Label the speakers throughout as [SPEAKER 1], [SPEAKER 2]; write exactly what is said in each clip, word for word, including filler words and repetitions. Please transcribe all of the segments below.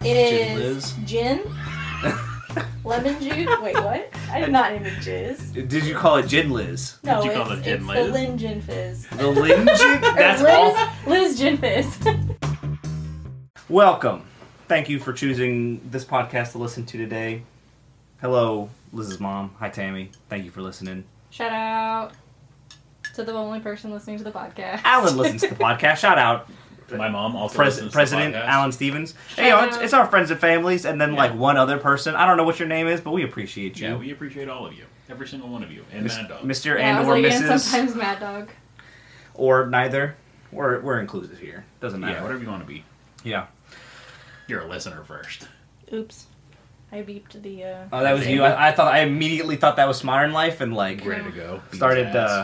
[SPEAKER 1] It
[SPEAKER 2] Gin
[SPEAKER 1] is
[SPEAKER 2] Liz?
[SPEAKER 1] gin, lemon juice. Wait, what? I did not name it jizz.
[SPEAKER 2] Did you call it Gin Liz?
[SPEAKER 1] No,
[SPEAKER 3] Did you
[SPEAKER 1] it's,
[SPEAKER 3] call it Gin
[SPEAKER 1] it's
[SPEAKER 3] Liz?
[SPEAKER 1] the Lin Gin Fizz.
[SPEAKER 2] The Lin Gin?
[SPEAKER 1] Or
[SPEAKER 2] That's
[SPEAKER 1] Liz,
[SPEAKER 2] all.
[SPEAKER 1] Liz Gin Fizz.
[SPEAKER 2] Welcome. Thank you for choosing this podcast to listen to today. Hello, Liz's mom. Hi, Tammy. Thank you for listening.
[SPEAKER 1] Shout out to the only person listening to the podcast.
[SPEAKER 2] Alan listens to the podcast. Shout out.
[SPEAKER 3] My mom also
[SPEAKER 2] Pres-
[SPEAKER 3] listens
[SPEAKER 2] President
[SPEAKER 3] to the podcast.
[SPEAKER 2] Alan Stevens.
[SPEAKER 1] Shout
[SPEAKER 2] Hey, you know, it's,
[SPEAKER 1] out.
[SPEAKER 2] it's our friends and families, and then
[SPEAKER 3] Yeah.
[SPEAKER 2] like one other person. I don't know what your name is, but we appreciate you.
[SPEAKER 3] Yeah, we appreciate all of you. Every single one of you. And
[SPEAKER 2] Mis-
[SPEAKER 3] Mad Dog.
[SPEAKER 2] Mister
[SPEAKER 1] Yeah, I
[SPEAKER 2] and
[SPEAKER 1] was
[SPEAKER 2] or
[SPEAKER 1] like, and
[SPEAKER 2] Missus
[SPEAKER 1] sometimes Mad Dog.
[SPEAKER 2] or neither. We're we're inclusive here. Doesn't matter.
[SPEAKER 3] Yeah, whatever you want to be.
[SPEAKER 2] Yeah.
[SPEAKER 3] You're a listener first.
[SPEAKER 1] Oops. I beeped the, uh...
[SPEAKER 2] Oh, that was you. I, I thought I immediately thought that was Modern Life, and like
[SPEAKER 3] Ready to go. Beat
[SPEAKER 2] started.
[SPEAKER 3] his ass.
[SPEAKER 2] Uh,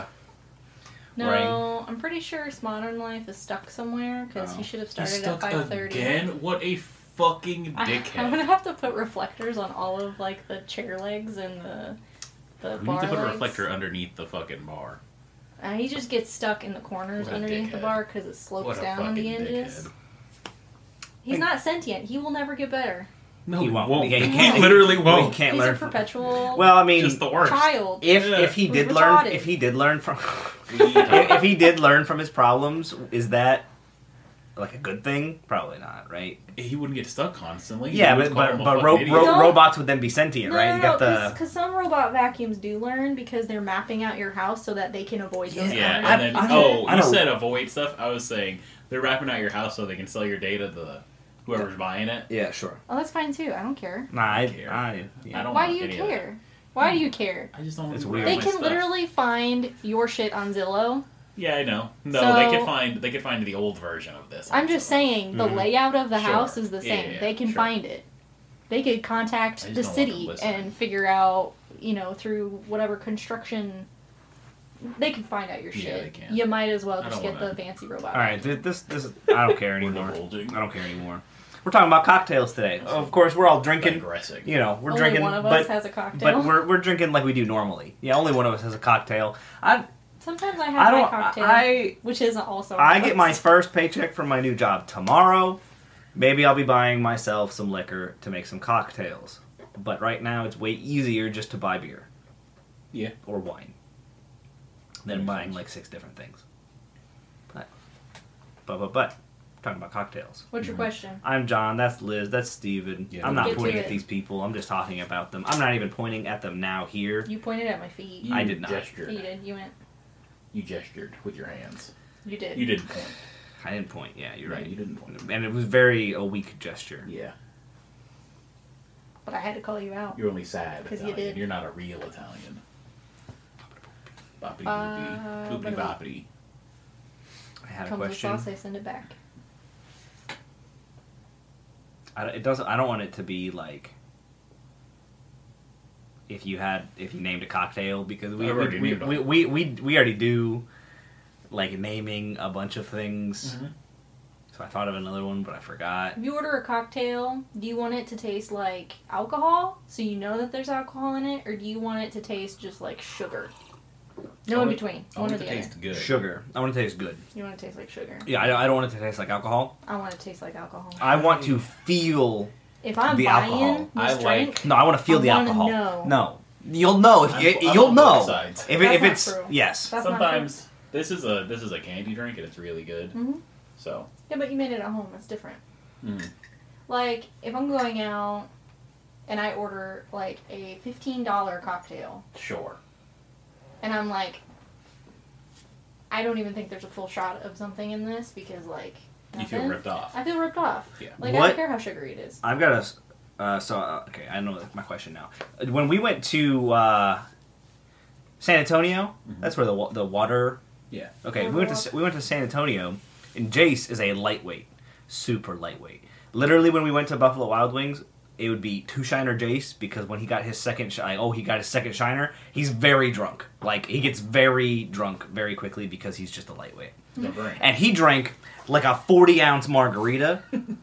[SPEAKER 1] No,
[SPEAKER 2] Right.
[SPEAKER 1] I'm pretty sure Modern Life is stuck somewhere, because
[SPEAKER 2] Oh.
[SPEAKER 1] he should have
[SPEAKER 3] He's
[SPEAKER 1] started at
[SPEAKER 3] stuck
[SPEAKER 1] five thirty.
[SPEAKER 3] again? What a fucking
[SPEAKER 1] I,
[SPEAKER 3] dickhead.
[SPEAKER 1] I'm gonna have to put reflectors on all of, like, the chair legs and the, the
[SPEAKER 3] We
[SPEAKER 1] bar
[SPEAKER 3] need to put a
[SPEAKER 1] legs.
[SPEAKER 3] reflector underneath the fucking bar.
[SPEAKER 1] And he just gets stuck in the corners
[SPEAKER 3] What a
[SPEAKER 1] underneath the
[SPEAKER 3] dickhead.
[SPEAKER 1] bar because it slopes
[SPEAKER 3] What a
[SPEAKER 1] down on the
[SPEAKER 3] fucking
[SPEAKER 1] edges.
[SPEAKER 3] dickhead.
[SPEAKER 1] He's
[SPEAKER 2] Like-
[SPEAKER 1] not sentient. He will never get better.
[SPEAKER 3] No,
[SPEAKER 2] He
[SPEAKER 3] he
[SPEAKER 2] won't.
[SPEAKER 3] won't.
[SPEAKER 2] Yeah, he
[SPEAKER 3] He,
[SPEAKER 2] can't-
[SPEAKER 3] literally
[SPEAKER 2] he
[SPEAKER 3] won't.
[SPEAKER 2] can't
[SPEAKER 1] He's
[SPEAKER 2] learn.
[SPEAKER 1] a
[SPEAKER 2] from-
[SPEAKER 1] perpetual
[SPEAKER 2] Well, I mean,
[SPEAKER 3] Just the worst.
[SPEAKER 1] child.
[SPEAKER 2] if
[SPEAKER 3] Yeah.
[SPEAKER 2] if he
[SPEAKER 1] Who's
[SPEAKER 2] did learn,
[SPEAKER 1] retarded.
[SPEAKER 2] if he did learn from,
[SPEAKER 3] We-
[SPEAKER 2] if, if he did learn from his problems, is that like a good thing? Probably not, right?
[SPEAKER 3] He wouldn't get stuck constantly.
[SPEAKER 2] Yeah,
[SPEAKER 3] He would
[SPEAKER 2] but
[SPEAKER 3] call
[SPEAKER 2] but,
[SPEAKER 3] him a
[SPEAKER 2] but
[SPEAKER 3] fucking
[SPEAKER 2] ro-
[SPEAKER 3] idiot.
[SPEAKER 2] ro-
[SPEAKER 1] Don't-
[SPEAKER 2] robots would then be sentient,
[SPEAKER 1] No,
[SPEAKER 2] right?
[SPEAKER 1] no,
[SPEAKER 2] You
[SPEAKER 1] no,
[SPEAKER 2] got the.
[SPEAKER 1] because some robot vacuums do learn because they're mapping out your house so that they can avoid those.
[SPEAKER 3] Yeah,
[SPEAKER 1] counters.
[SPEAKER 2] I-
[SPEAKER 3] and then
[SPEAKER 2] I
[SPEAKER 3] oh,
[SPEAKER 2] don't- I
[SPEAKER 3] you
[SPEAKER 2] don't-
[SPEAKER 3] said avoid stuff. I was saying they're wrapping out your house so they can sell your data to the, whoever's buying it.
[SPEAKER 2] Yeah, sure.
[SPEAKER 1] Oh, that's fine too. I don't care.
[SPEAKER 2] Nah, I,
[SPEAKER 3] care.
[SPEAKER 2] I, yeah.
[SPEAKER 3] I don't
[SPEAKER 1] Why do
[SPEAKER 3] want
[SPEAKER 1] you
[SPEAKER 3] any of that.
[SPEAKER 1] care? Why do you care?
[SPEAKER 3] I just don't want
[SPEAKER 2] It's
[SPEAKER 3] to
[SPEAKER 2] weird.
[SPEAKER 3] wear
[SPEAKER 1] They
[SPEAKER 3] my
[SPEAKER 1] can
[SPEAKER 3] stuff.
[SPEAKER 1] literally find your shit on Zillow.
[SPEAKER 3] Yeah, I know. No,
[SPEAKER 1] So-
[SPEAKER 3] they could find they could find the old version of this.
[SPEAKER 1] I'm just saying the
[SPEAKER 2] Mhm.
[SPEAKER 1] layout of the
[SPEAKER 3] Sure.
[SPEAKER 1] house is the
[SPEAKER 3] Yeah,
[SPEAKER 1] same.
[SPEAKER 3] yeah,
[SPEAKER 1] they can
[SPEAKER 3] sure.
[SPEAKER 1] find it. They could contact
[SPEAKER 3] I just
[SPEAKER 1] the
[SPEAKER 3] don't want them
[SPEAKER 1] city
[SPEAKER 3] listening.
[SPEAKER 1] and figure out, you know, through whatever construction. They can find out your
[SPEAKER 3] Yeah,
[SPEAKER 1] shit.
[SPEAKER 3] they can.
[SPEAKER 1] You might as well
[SPEAKER 3] I
[SPEAKER 1] just
[SPEAKER 3] don't
[SPEAKER 1] get
[SPEAKER 3] wanna-
[SPEAKER 1] the fancy robot.
[SPEAKER 2] All right, th- this this I don't care
[SPEAKER 3] We're
[SPEAKER 2] anymore.
[SPEAKER 3] divulging.
[SPEAKER 2] I don't care anymore. We're talking about cocktails today. Of course, we're all drinking.
[SPEAKER 3] Digressing.
[SPEAKER 2] You know, we're
[SPEAKER 1] Only
[SPEAKER 2] drinking,
[SPEAKER 1] one of us
[SPEAKER 2] but
[SPEAKER 1] has a cocktail.
[SPEAKER 2] but we're we're drinking like we do normally. Yeah, only one of us has a cocktail. I
[SPEAKER 1] Sometimes I have
[SPEAKER 2] I
[SPEAKER 1] my
[SPEAKER 2] don't
[SPEAKER 1] cocktail,
[SPEAKER 2] I
[SPEAKER 1] which isn't also.
[SPEAKER 2] I get my
[SPEAKER 1] ours.
[SPEAKER 2] first paycheck from my new job tomorrow. Maybe I'll be buying myself some liquor to make some cocktails. But right now, it's way easier just to buy beer.
[SPEAKER 3] Yeah.
[SPEAKER 2] Or wine. Than
[SPEAKER 3] Makes
[SPEAKER 2] buying
[SPEAKER 3] sense.
[SPEAKER 2] like six different things. But, but, but, but, we're talking about cocktails.
[SPEAKER 1] What's your
[SPEAKER 3] Mhm.
[SPEAKER 1] question?
[SPEAKER 2] I'm John, that's Liz, that's Steven.
[SPEAKER 3] Yeah,
[SPEAKER 2] I'm
[SPEAKER 3] we'll
[SPEAKER 2] not
[SPEAKER 1] get to
[SPEAKER 2] pointing
[SPEAKER 1] it.
[SPEAKER 2] at these people, I'm just talking about them. I'm not even pointing at them now here.
[SPEAKER 1] You pointed at my feet.
[SPEAKER 3] You
[SPEAKER 2] I did not.
[SPEAKER 3] Gestured.
[SPEAKER 1] You did. You went.
[SPEAKER 3] You gestured with your hands.
[SPEAKER 1] You did.
[SPEAKER 3] You didn't point.
[SPEAKER 2] I didn't point, yeah, you're
[SPEAKER 3] No,
[SPEAKER 2] right.
[SPEAKER 3] you didn't point.
[SPEAKER 2] And it was very a weak gesture.
[SPEAKER 3] Yeah.
[SPEAKER 1] But I had to call you out.
[SPEAKER 3] You're only sad
[SPEAKER 1] 'Cause you
[SPEAKER 3] Italian.
[SPEAKER 1] did.
[SPEAKER 3] You're not a real Italian. Boppity
[SPEAKER 1] Uh,
[SPEAKER 3] boopity. Boopity
[SPEAKER 1] but-
[SPEAKER 3] boppity.
[SPEAKER 2] I had a
[SPEAKER 1] Comes with
[SPEAKER 2] question.
[SPEAKER 1] sauce. I send it back.
[SPEAKER 2] I, don't- it doesn't. I don't want it to be like if you had if you named a cocktail because we
[SPEAKER 3] I've
[SPEAKER 2] we,
[SPEAKER 3] already
[SPEAKER 2] we,
[SPEAKER 3] named
[SPEAKER 2] we,
[SPEAKER 3] them.
[SPEAKER 2] we, we we already do like naming a bunch of things.
[SPEAKER 3] Mhm.
[SPEAKER 2] So I thought of another one, but I forgot.
[SPEAKER 1] If you order a cocktail, do you want it to taste like alcohol, so you know that there's alcohol in it, or do you want it to taste just like sugar? No
[SPEAKER 3] I
[SPEAKER 1] in
[SPEAKER 3] want-
[SPEAKER 1] between.
[SPEAKER 3] I
[SPEAKER 1] One
[SPEAKER 3] want
[SPEAKER 1] or
[SPEAKER 3] it to
[SPEAKER 1] the other.
[SPEAKER 3] taste good.
[SPEAKER 2] Sugar. I want it to taste good.
[SPEAKER 1] You want it to taste like sugar.
[SPEAKER 2] Yeah, I, I don't want it to taste like alcohol.
[SPEAKER 1] I want it to taste like alcohol.
[SPEAKER 2] I want to feel.
[SPEAKER 1] If I'm
[SPEAKER 2] The
[SPEAKER 1] buying
[SPEAKER 2] alcohol.
[SPEAKER 1] this
[SPEAKER 3] I
[SPEAKER 1] drink,
[SPEAKER 3] like-
[SPEAKER 2] No, I want to feel
[SPEAKER 1] I
[SPEAKER 2] the
[SPEAKER 1] wanna
[SPEAKER 2] alcohol.
[SPEAKER 1] know.
[SPEAKER 2] No, you'll know if
[SPEAKER 3] I'm-
[SPEAKER 2] you,
[SPEAKER 3] I'm
[SPEAKER 2] you'll
[SPEAKER 3] on
[SPEAKER 2] know
[SPEAKER 3] both sides.
[SPEAKER 2] if, it,
[SPEAKER 1] That's
[SPEAKER 2] if
[SPEAKER 1] not
[SPEAKER 2] it's
[SPEAKER 1] true.
[SPEAKER 2] yes.
[SPEAKER 1] That's not
[SPEAKER 3] Sometimes this is a this is a candy drink and it's really good.
[SPEAKER 1] Mhm.
[SPEAKER 3] So.
[SPEAKER 1] yeah, but you made it at home. It's different.
[SPEAKER 3] Mm.
[SPEAKER 1] Like if I'm going out and I order like a fifteen dollar cocktail,
[SPEAKER 3] Sure.
[SPEAKER 1] and I'm like, I don't even think there's a full shot of something in this because like
[SPEAKER 3] You feel
[SPEAKER 1] nothing.
[SPEAKER 3] ripped off.
[SPEAKER 1] I feel ripped off.
[SPEAKER 3] Yeah.
[SPEAKER 1] Like I
[SPEAKER 2] What-
[SPEAKER 1] don't care how sugary it is.
[SPEAKER 2] I've got a. s- Uh, so uh, okay, I know my question now. When we went to uh, San Antonio,
[SPEAKER 3] Mhm.
[SPEAKER 2] that's where the wa- the water.
[SPEAKER 3] Yeah.
[SPEAKER 2] Okay,
[SPEAKER 1] Water
[SPEAKER 2] we went to
[SPEAKER 1] walk.
[SPEAKER 2] S- we went to San Antonio, and Jace is a lightweight, super lightweight. Literally, when we went to Buffalo Wild Wings, it would be two shiner Jace because when he got his second shi- like, oh he got his second shiner, he's very drunk. Like he gets very drunk very quickly because he's just a lightweight.
[SPEAKER 3] The brain.
[SPEAKER 2] And he drank like a forty ounce margarita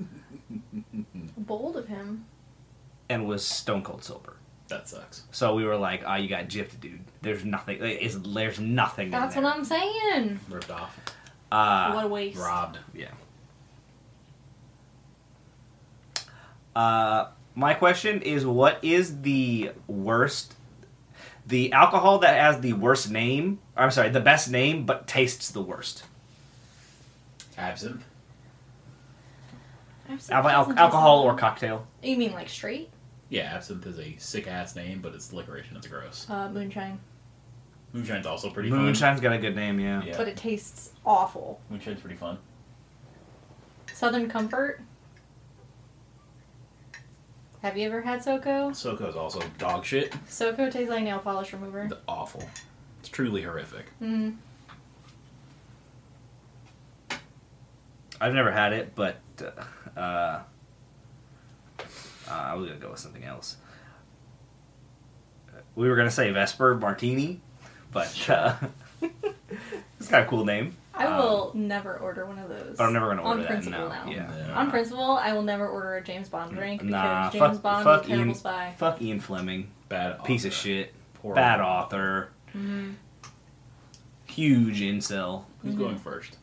[SPEAKER 1] Bold of him.
[SPEAKER 2] and was stone cold sober.
[SPEAKER 3] That sucks.
[SPEAKER 2] So we were like, "Ah, you got gypped, dude. There's nothing. It's, there's nothing."
[SPEAKER 1] That's
[SPEAKER 2] in
[SPEAKER 1] what
[SPEAKER 2] there.
[SPEAKER 1] I'm saying.
[SPEAKER 3] Ripped off.
[SPEAKER 2] Uh,
[SPEAKER 1] What a waste.
[SPEAKER 3] Robbed.
[SPEAKER 2] yeah. Uh, my question is, what is the worst, the alcohol that has the worst name? I'm sorry, the best name but tastes the worst.
[SPEAKER 3] Absinthe.
[SPEAKER 1] Absinthe
[SPEAKER 2] Al- al-
[SPEAKER 1] doesn't taste
[SPEAKER 2] alcohol
[SPEAKER 1] that
[SPEAKER 2] or
[SPEAKER 1] bad.
[SPEAKER 2] cocktail?
[SPEAKER 1] You mean like straight?
[SPEAKER 3] Yeah, absinthe is a sick ass name, but it's licorice and it's gross.
[SPEAKER 1] Uh, moonshine.
[SPEAKER 3] Moonshine's also pretty
[SPEAKER 2] Moonshine's got a good name, yeah.
[SPEAKER 3] fun. Yeah.
[SPEAKER 1] But it tastes awful.
[SPEAKER 3] Moonshine's pretty fun.
[SPEAKER 1] Southern Comfort. Have you ever had SoCo?
[SPEAKER 3] Soco's also dog shit.
[SPEAKER 1] SoCo tastes like nail polish remover.
[SPEAKER 3] It's awful. It's truly horrific.
[SPEAKER 1] Mm.
[SPEAKER 2] I've never had it, but uh, uh, I was gonna go with something else. We were gonna say Vesper Martini, but uh, it's got a cool name.
[SPEAKER 1] I
[SPEAKER 2] Um,
[SPEAKER 1] will never order one of those.
[SPEAKER 2] But I'm never gonna order
[SPEAKER 1] on
[SPEAKER 2] that.
[SPEAKER 1] principle
[SPEAKER 2] No,
[SPEAKER 1] now.
[SPEAKER 2] yeah.
[SPEAKER 3] Yeah.
[SPEAKER 1] On principle, I will never order a James Bond drink because
[SPEAKER 2] Nah,
[SPEAKER 1] James
[SPEAKER 2] fuck,
[SPEAKER 1] Bond
[SPEAKER 2] fuck
[SPEAKER 1] is a terrible
[SPEAKER 2] Ian,
[SPEAKER 1] spy.
[SPEAKER 2] fuck Ian Fleming,
[SPEAKER 3] Bad
[SPEAKER 2] piece of
[SPEAKER 3] author.
[SPEAKER 2] shit,
[SPEAKER 3] Poor
[SPEAKER 2] bad author,
[SPEAKER 1] Mm-hmm.
[SPEAKER 2] huge incel.
[SPEAKER 3] Who's
[SPEAKER 1] Mhm.
[SPEAKER 3] going first?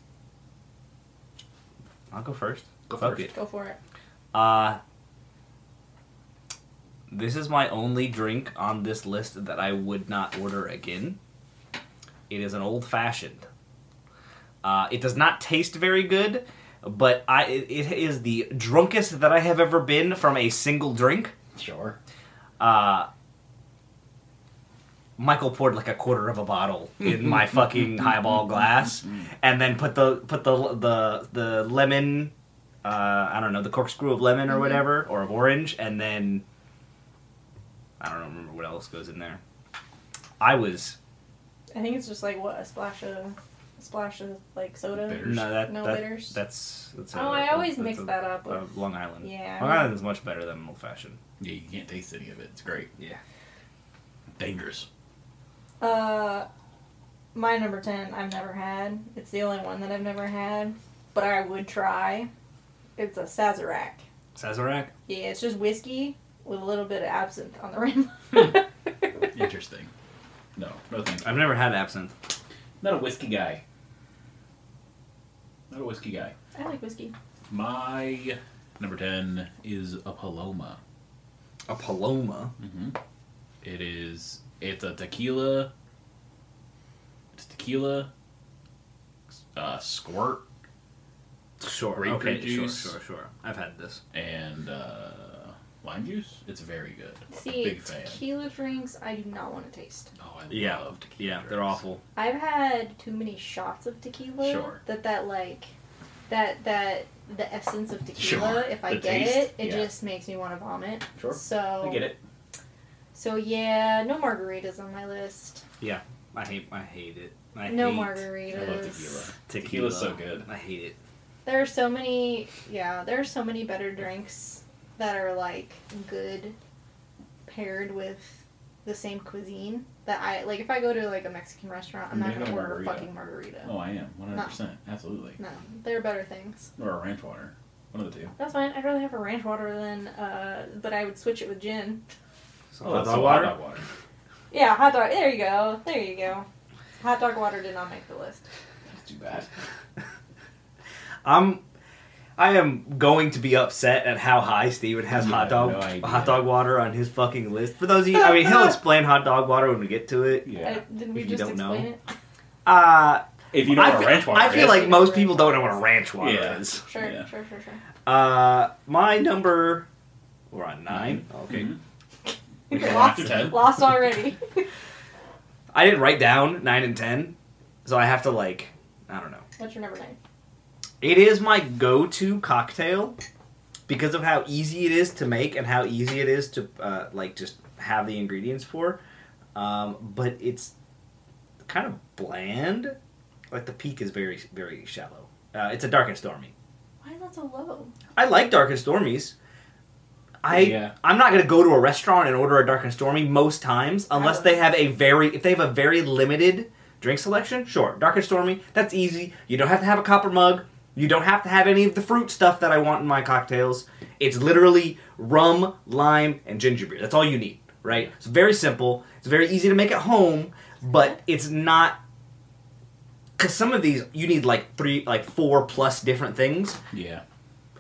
[SPEAKER 2] I'll go first.
[SPEAKER 3] Go
[SPEAKER 2] Fuck
[SPEAKER 3] first.
[SPEAKER 2] it.
[SPEAKER 1] Go for it.
[SPEAKER 2] Uh, this is my only drink on this list that I would not order again. It is an old fashioned. Uh, it does not taste very good, but I it, it is the drunkest that I have ever been from a single drink.
[SPEAKER 3] Sure.
[SPEAKER 2] Uh, Michael poured like a quarter of a bottle in my fucking highball glass, and then put the put the the the lemon, uh, I don't know, the corkscrew of lemon or
[SPEAKER 1] Mhm.
[SPEAKER 2] whatever, or of orange, and then I don't remember what else goes in there. I was
[SPEAKER 1] I think it's just like what a splash of, a splash of like soda.
[SPEAKER 3] Bitters.
[SPEAKER 2] no that,
[SPEAKER 1] No
[SPEAKER 2] that
[SPEAKER 1] bitters?
[SPEAKER 2] that's that's.
[SPEAKER 1] Oh, I always mix that up
[SPEAKER 2] Uh,
[SPEAKER 1] with-
[SPEAKER 2] Long Island.
[SPEAKER 1] Yeah.
[SPEAKER 2] Long Island is much better than an old fashioned.
[SPEAKER 3] Yeah, you can't taste any of it. It's great.
[SPEAKER 2] Yeah.
[SPEAKER 3] Dangerous.
[SPEAKER 1] Uh, my number ten, I've never had. It's the only one that I've never had, but I would try. It's a Sazerac.
[SPEAKER 2] Sazerac.
[SPEAKER 1] Yeah, it's just whiskey with a little bit of absinthe on the rim.
[SPEAKER 3] Interesting. No, no thank you.
[SPEAKER 2] I've never had absinthe.
[SPEAKER 3] Not a whiskey guy. Not a whiskey guy.
[SPEAKER 1] I like whiskey.
[SPEAKER 3] My number ten is a Paloma.
[SPEAKER 2] A Paloma.
[SPEAKER 3] Mm-hmm. It is. It's a tequila. It's tequila. Uh, squirt
[SPEAKER 2] Sure.
[SPEAKER 3] Grapefruit
[SPEAKER 2] okay.
[SPEAKER 3] juice.
[SPEAKER 2] Sure. Sure. Sure. I've had this.
[SPEAKER 3] and uh, lime juice. It's very good.
[SPEAKER 1] See,
[SPEAKER 3] Big fan.
[SPEAKER 1] tequila drinks, I do not want to taste.
[SPEAKER 3] Oh, I
[SPEAKER 2] Yeah.
[SPEAKER 3] love tequila.
[SPEAKER 2] Yeah, they're
[SPEAKER 3] drinks.
[SPEAKER 2] awful.
[SPEAKER 1] I've had too many shots of tequila.
[SPEAKER 3] Sure.
[SPEAKER 1] That that like, that that the essence of tequila.
[SPEAKER 3] Sure.
[SPEAKER 1] If I
[SPEAKER 3] The
[SPEAKER 1] get
[SPEAKER 3] taste,
[SPEAKER 1] it, it
[SPEAKER 3] yeah.
[SPEAKER 1] just makes me want to vomit.
[SPEAKER 3] Sure.
[SPEAKER 1] So
[SPEAKER 3] I get it.
[SPEAKER 1] So yeah, no margaritas on my list.
[SPEAKER 2] I hate. I hate it. I
[SPEAKER 1] no
[SPEAKER 2] hate
[SPEAKER 1] margaritas.
[SPEAKER 3] I love tequila.
[SPEAKER 2] Tequila.
[SPEAKER 3] Tequila's so good.
[SPEAKER 2] I hate it.
[SPEAKER 1] There are so many. Yeah, there are so many better drinks that are like good paired with the same cuisine that I like. If I go to like a Mexican restaurant, I'm not
[SPEAKER 3] Make
[SPEAKER 1] gonna
[SPEAKER 3] a
[SPEAKER 1] order a
[SPEAKER 3] margarita.
[SPEAKER 1] fucking margarita.
[SPEAKER 3] Oh, I am. one hundred percent. Absolutely.
[SPEAKER 1] No, there are better things.
[SPEAKER 3] Or a ranch water. One of the two.
[SPEAKER 1] That's fine. I'd rather have a ranch water than, uh, but I would switch it with gin.
[SPEAKER 2] So
[SPEAKER 3] Oh,
[SPEAKER 2] hot
[SPEAKER 3] that's
[SPEAKER 2] dog
[SPEAKER 3] so
[SPEAKER 2] water.
[SPEAKER 3] hot dog water.
[SPEAKER 1] Yeah, hot dog. There you go. There you go. Hot dog water did not make the list.
[SPEAKER 3] That's too bad.
[SPEAKER 2] I'm. I am going to be upset at how high Steven has
[SPEAKER 3] You
[SPEAKER 2] hot
[SPEAKER 3] have
[SPEAKER 2] dog
[SPEAKER 3] no idea.
[SPEAKER 2] hot dog water on his fucking list. For those of you, I mean, he'll explain hot dog water when we get to it.
[SPEAKER 3] Yeah.
[SPEAKER 1] I, didn't we
[SPEAKER 2] If you
[SPEAKER 1] just
[SPEAKER 2] don't know.
[SPEAKER 1] explain it?
[SPEAKER 2] Uh,
[SPEAKER 3] If you know
[SPEAKER 2] I
[SPEAKER 3] what a
[SPEAKER 2] feel,
[SPEAKER 3] ranch water
[SPEAKER 2] I feel
[SPEAKER 3] is.
[SPEAKER 2] like most people don't know what a ranch water
[SPEAKER 3] Yeah.
[SPEAKER 2] is.
[SPEAKER 1] Sure,
[SPEAKER 3] Yeah.
[SPEAKER 1] sure, sure, sure.
[SPEAKER 2] Uh, my number. We're on nine. Okay.
[SPEAKER 3] Mhm.
[SPEAKER 1] You're
[SPEAKER 3] Going
[SPEAKER 1] lost,
[SPEAKER 3] after ten.
[SPEAKER 1] lost already.
[SPEAKER 2] I didn't write down nine and ten, so I have to like. I don't know.
[SPEAKER 1] What's your number nine?
[SPEAKER 2] It is my go-to cocktail because of how easy it is to make and how easy it is to uh, like just have the ingredients for. Um, but it's kind of bland. Like the peak is very very shallow. Uh, it's a dark and stormy.
[SPEAKER 1] Why is that so low?
[SPEAKER 2] I like dark and stormies. I
[SPEAKER 3] Yeah.
[SPEAKER 2] I'm not gonna go to a restaurant and order a dark and stormy most times unless they have a very if they have a very limited drink selection. Sure, dark and stormy. That's easy. You don't have to have a copper mug. You don't have to have any of the fruit stuff that I want in my cocktails. It's literally rum, lime, and ginger beer. That's all you need, right? It's very simple. It's very easy to make at home, but it's not. Because some of these you need like three, like four plus different things.
[SPEAKER 3] Yeah.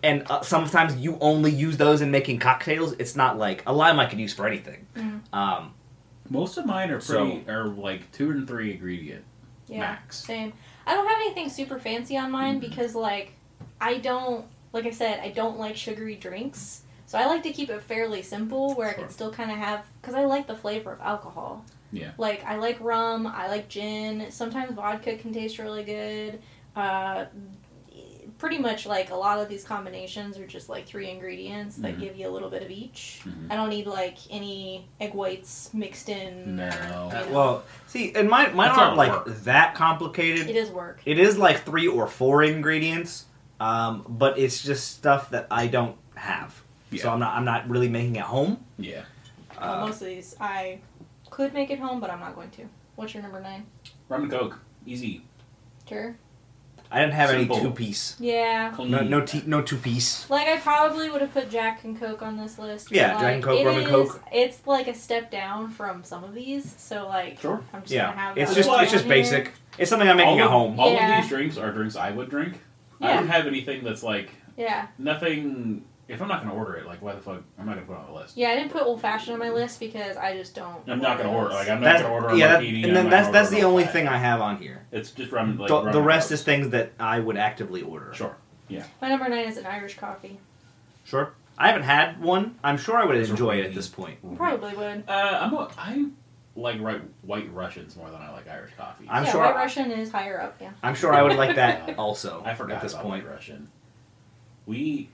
[SPEAKER 2] and uh, sometimes you only use those in making cocktails. It's not like a lime I could use for anything.
[SPEAKER 1] Mm.
[SPEAKER 2] Um,
[SPEAKER 3] Most of mine are pretty
[SPEAKER 2] So-
[SPEAKER 3] are like two and three ingredient
[SPEAKER 1] Yeah,
[SPEAKER 3] max.
[SPEAKER 1] same. I don't have anything super fancy on mine
[SPEAKER 3] Mhm.
[SPEAKER 1] because, like, I don't, like I said, I don't like sugary drinks. So I like to keep it fairly simple where I
[SPEAKER 3] Sure.
[SPEAKER 1] can still kind of have, because I like the flavor of alcohol.
[SPEAKER 3] Yeah.
[SPEAKER 1] Like, I like rum, I like gin, sometimes vodka can taste really good. Uh, pretty much, like, a lot of these combinations are just, like, three ingredients that
[SPEAKER 3] Mhm.
[SPEAKER 1] give you a little bit of each.
[SPEAKER 3] Mhm.
[SPEAKER 1] I don't need, like, any egg whites mixed in.
[SPEAKER 3] No.
[SPEAKER 1] or,
[SPEAKER 2] uh,
[SPEAKER 1] you know.
[SPEAKER 2] well, see, and mine mine
[SPEAKER 3] That's a lot
[SPEAKER 2] aren't
[SPEAKER 3] of
[SPEAKER 2] like
[SPEAKER 3] work.
[SPEAKER 2] that complicated.
[SPEAKER 1] It is work.
[SPEAKER 2] It is like three or four ingredients, um, but it's just stuff that I don't have. So
[SPEAKER 3] Yeah.
[SPEAKER 2] I'm not I'm not really making it home.
[SPEAKER 3] Yeah.
[SPEAKER 1] Well,
[SPEAKER 2] Uh,
[SPEAKER 1] most of these I could make it home, but I'm not going to. What's your number nine?
[SPEAKER 3] Rum and Coke. Easy.
[SPEAKER 1] Sure.
[SPEAKER 2] I didn't have
[SPEAKER 3] Simple.
[SPEAKER 2] any two piece.
[SPEAKER 1] Yeah.
[SPEAKER 3] Clean.
[SPEAKER 2] No no te- no two piece.
[SPEAKER 1] Like, I probably would have put Jack and Coke on this list. but,
[SPEAKER 2] Yeah,
[SPEAKER 1] like,
[SPEAKER 2] Jack and Coke,
[SPEAKER 1] it
[SPEAKER 2] rum and
[SPEAKER 1] is-
[SPEAKER 2] Coke.
[SPEAKER 1] It's like a step down from some of these, so like
[SPEAKER 3] Sure.
[SPEAKER 1] I'm just gonna
[SPEAKER 2] Yeah,
[SPEAKER 1] have
[SPEAKER 2] it's
[SPEAKER 1] that
[SPEAKER 2] just
[SPEAKER 3] why-
[SPEAKER 2] it's just
[SPEAKER 1] on here.
[SPEAKER 2] basic. It's something I'm making
[SPEAKER 3] all
[SPEAKER 2] at
[SPEAKER 3] of,
[SPEAKER 2] home.
[SPEAKER 3] All
[SPEAKER 1] Yeah.
[SPEAKER 3] of these drinks are drinks I would drink. I
[SPEAKER 1] Yeah.
[SPEAKER 3] don't have anything that's like
[SPEAKER 1] Yeah.
[SPEAKER 3] nothing. If I'm not gonna order it, like why the fuck? I'm not gonna put it on the list.
[SPEAKER 1] Yeah, I didn't put old fashioned on my list because I just don't.
[SPEAKER 3] I'm not gonna
[SPEAKER 1] those.
[SPEAKER 3] order. Like I'm not
[SPEAKER 2] That's,
[SPEAKER 3] gonna order a
[SPEAKER 2] yeah, that,
[SPEAKER 3] martini.
[SPEAKER 2] and
[SPEAKER 3] I'm
[SPEAKER 2] then
[SPEAKER 3] not
[SPEAKER 2] that's
[SPEAKER 3] gonna
[SPEAKER 2] that's
[SPEAKER 3] order
[SPEAKER 2] the
[SPEAKER 3] a
[SPEAKER 2] only
[SPEAKER 3] flat.
[SPEAKER 2] thing I have on here.
[SPEAKER 3] It's just rum. Like
[SPEAKER 2] the
[SPEAKER 3] rum
[SPEAKER 2] the
[SPEAKER 3] and
[SPEAKER 2] rest
[SPEAKER 3] Cokes.
[SPEAKER 2] is things that I would actively order.
[SPEAKER 3] Sure.
[SPEAKER 1] My number nine is an Irish coffee.
[SPEAKER 2] Sure. I haven't had one. I'm sure I would
[SPEAKER 3] It's a
[SPEAKER 2] enjoy it
[SPEAKER 3] really-
[SPEAKER 2] at this point.
[SPEAKER 1] Probably would.
[SPEAKER 3] Uh, I'm a, I like right, white Russians more than I like Irish coffee.
[SPEAKER 2] I'm
[SPEAKER 1] yeah,
[SPEAKER 2] sure.
[SPEAKER 1] White Russian is higher up. Yeah.
[SPEAKER 2] I'm sure I would like that also.
[SPEAKER 3] I forgot
[SPEAKER 2] at this
[SPEAKER 3] about
[SPEAKER 2] point.
[SPEAKER 3] White Russian. We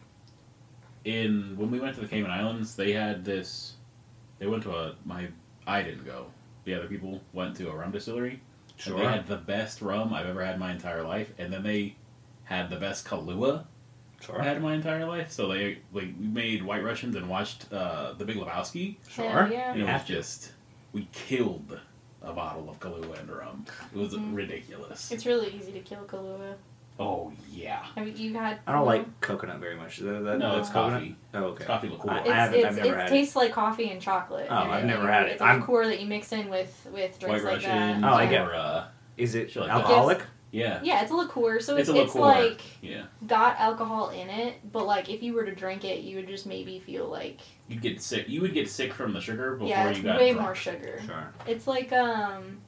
[SPEAKER 3] in when we went to the Cayman Islands, they had this. They went to a my. I didn't go. The other people went to a rum distillery.
[SPEAKER 2] Sure.
[SPEAKER 3] And they had the best rum I've ever had in my entire life, and then they had the best Kahlua
[SPEAKER 2] Sure.
[SPEAKER 3] I had in my entire life. So they like we made White Russians and watched uh, The Big Lebowski.
[SPEAKER 2] Sure.
[SPEAKER 1] Hell yeah.
[SPEAKER 3] And it was
[SPEAKER 2] have to.
[SPEAKER 3] just we killed a bottle of Kahlua and rum. It was
[SPEAKER 1] Mhm.
[SPEAKER 3] ridiculous.
[SPEAKER 1] It's really easy to kill Kahlua.
[SPEAKER 3] Oh yeah.
[SPEAKER 1] Have you, you had?
[SPEAKER 2] I don't
[SPEAKER 1] Kahlua?
[SPEAKER 2] like coconut very much. That, that,
[SPEAKER 3] No,
[SPEAKER 2] that's
[SPEAKER 3] it's
[SPEAKER 2] coconut?
[SPEAKER 3] coffee.
[SPEAKER 2] Oh, okay.
[SPEAKER 3] It's coffee liqueur.
[SPEAKER 2] I-
[SPEAKER 1] It's,
[SPEAKER 2] haven't-
[SPEAKER 1] it's,
[SPEAKER 2] I've never
[SPEAKER 1] it
[SPEAKER 2] had it.
[SPEAKER 1] tastes like coffee and chocolate.
[SPEAKER 2] Oh,
[SPEAKER 1] and
[SPEAKER 2] I've
[SPEAKER 1] it-
[SPEAKER 2] never had it.
[SPEAKER 1] It's a
[SPEAKER 2] I'm-
[SPEAKER 1] liqueur that you mix in with with drinks
[SPEAKER 3] White
[SPEAKER 1] like
[SPEAKER 3] Russian.
[SPEAKER 1] that.
[SPEAKER 2] Oh, I
[SPEAKER 1] yeah.
[SPEAKER 2] get-
[SPEAKER 3] or, uh,
[SPEAKER 2] Is it
[SPEAKER 3] Shit like that.
[SPEAKER 2] alcoholic?
[SPEAKER 3] yeah.
[SPEAKER 1] Yeah, it's a liqueur, so
[SPEAKER 3] It's
[SPEAKER 1] it's,
[SPEAKER 3] a
[SPEAKER 1] it's,
[SPEAKER 3] liqueur.
[SPEAKER 1] like
[SPEAKER 3] Yeah.
[SPEAKER 1] got alcohol in it, but like if you were to drink it, you would just maybe feel like
[SPEAKER 3] You'd get sick. You would get sick from the sugar before
[SPEAKER 1] yeah, it's
[SPEAKER 3] you got
[SPEAKER 1] way
[SPEAKER 3] drunk.
[SPEAKER 1] more sugar.
[SPEAKER 2] Sure.
[SPEAKER 1] It's like um,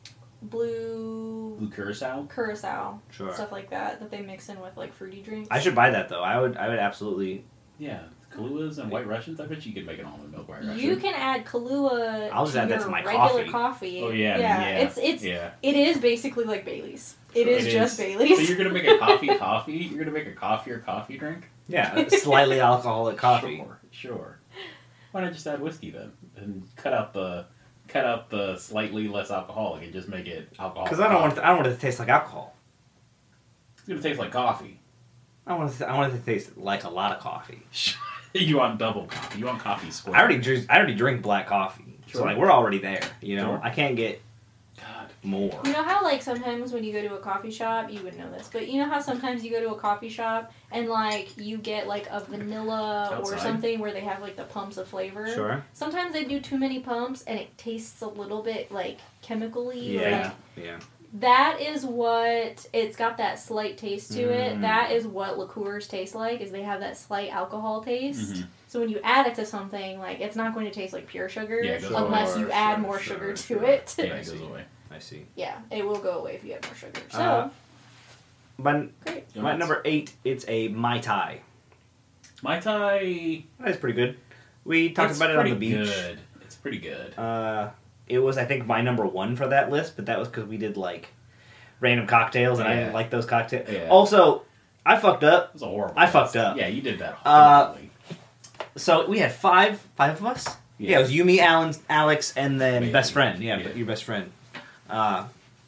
[SPEAKER 1] blue
[SPEAKER 3] Blue curacao.
[SPEAKER 1] curacao
[SPEAKER 2] Sure.
[SPEAKER 1] stuff like that that they mix in with like fruity drinks.
[SPEAKER 2] I should buy that though. I would. I would absolutely.
[SPEAKER 3] Yeah. Kaluas and White Russians. I bet you could make an almond milk White Russian.
[SPEAKER 1] You can add Kahlua
[SPEAKER 2] I'll just
[SPEAKER 1] to
[SPEAKER 2] add that
[SPEAKER 1] your
[SPEAKER 2] to my
[SPEAKER 1] regular
[SPEAKER 2] coffee.
[SPEAKER 1] coffee.
[SPEAKER 3] Oh yeah. I mean,
[SPEAKER 1] yeah.
[SPEAKER 3] yeah.
[SPEAKER 1] It's it's
[SPEAKER 3] yeah.
[SPEAKER 1] it is basically like Bailey's. It
[SPEAKER 3] Sure.
[SPEAKER 1] is
[SPEAKER 3] It
[SPEAKER 1] just
[SPEAKER 3] is.
[SPEAKER 1] Bailey's.
[SPEAKER 3] So you're gonna make a coffee coffee. You're gonna make a coffee or coffee drink.
[SPEAKER 2] Yeah, a slightly alcoholic coffee.
[SPEAKER 3] Sure. Sure. Why not just add whiskey then and cut out the cut out the slightly less alcoholic and just make it alcoholic?
[SPEAKER 2] Because I don't want. It to, I don't want it to taste like alcohol.
[SPEAKER 3] It's gonna taste like coffee.
[SPEAKER 2] I want it. To, I want it to taste like a lot of coffee.
[SPEAKER 3] You want double coffee. You want coffee square.
[SPEAKER 2] I already drink. I already drink black coffee. So
[SPEAKER 3] Sure.
[SPEAKER 2] like we're already there. You know.
[SPEAKER 3] Sure.
[SPEAKER 2] I can't get
[SPEAKER 3] God.
[SPEAKER 2] more.
[SPEAKER 1] You know how like sometimes when you go to a coffee shop, you would know this, but you know how sometimes you go to a coffee shop and like you get like a vanilla or
[SPEAKER 3] Outside.
[SPEAKER 1] something where they have like the pumps of flavor.
[SPEAKER 2] Sure.
[SPEAKER 1] Sometimes they do too many pumps and it tastes a little bit like chemically.
[SPEAKER 2] Yeah.
[SPEAKER 1] Like,
[SPEAKER 2] Yeah.
[SPEAKER 1] that is what it's got that slight taste to it.
[SPEAKER 2] Mm.
[SPEAKER 1] That is what liqueurs taste like. Is they have that slight alcohol taste.
[SPEAKER 3] Mhm.
[SPEAKER 1] So when you add it to something, like it's not going to taste like pure sugar
[SPEAKER 3] Yeah, it goes
[SPEAKER 1] unless
[SPEAKER 2] away.
[SPEAKER 1] you add
[SPEAKER 2] Sure,
[SPEAKER 1] more
[SPEAKER 2] sure,
[SPEAKER 1] sugar to
[SPEAKER 2] sure.
[SPEAKER 1] it.
[SPEAKER 3] Yeah,
[SPEAKER 2] I
[SPEAKER 3] it goes
[SPEAKER 2] see.
[SPEAKER 3] away.
[SPEAKER 2] I see.
[SPEAKER 1] Yeah, it will go away if you add more sugar. So,
[SPEAKER 2] Uh, My
[SPEAKER 1] great.
[SPEAKER 2] my number eight. It's a Mai Tai.
[SPEAKER 3] Mai Tai.
[SPEAKER 2] That's pretty good. We talked
[SPEAKER 3] it's
[SPEAKER 2] about it on the
[SPEAKER 3] pretty
[SPEAKER 2] beach.
[SPEAKER 3] Good. It's pretty good.
[SPEAKER 2] Uh, it was I think my number one for that list, but that was because we did like random cocktails, and I
[SPEAKER 3] Yeah.
[SPEAKER 2] didn't like those cocktails.
[SPEAKER 3] Yeah.
[SPEAKER 2] Also, I fucked up.
[SPEAKER 3] It was a horrible.
[SPEAKER 2] I
[SPEAKER 3] list.
[SPEAKER 2] fucked up.
[SPEAKER 3] Yeah, you did that
[SPEAKER 2] Uh,
[SPEAKER 3] horribly.
[SPEAKER 2] So we had five, five of us. Yeah, it was you, me, Alan, Alex, and then
[SPEAKER 3] Me.
[SPEAKER 2] best friend. Yeah,
[SPEAKER 3] Yeah.
[SPEAKER 2] your best friend. Uh,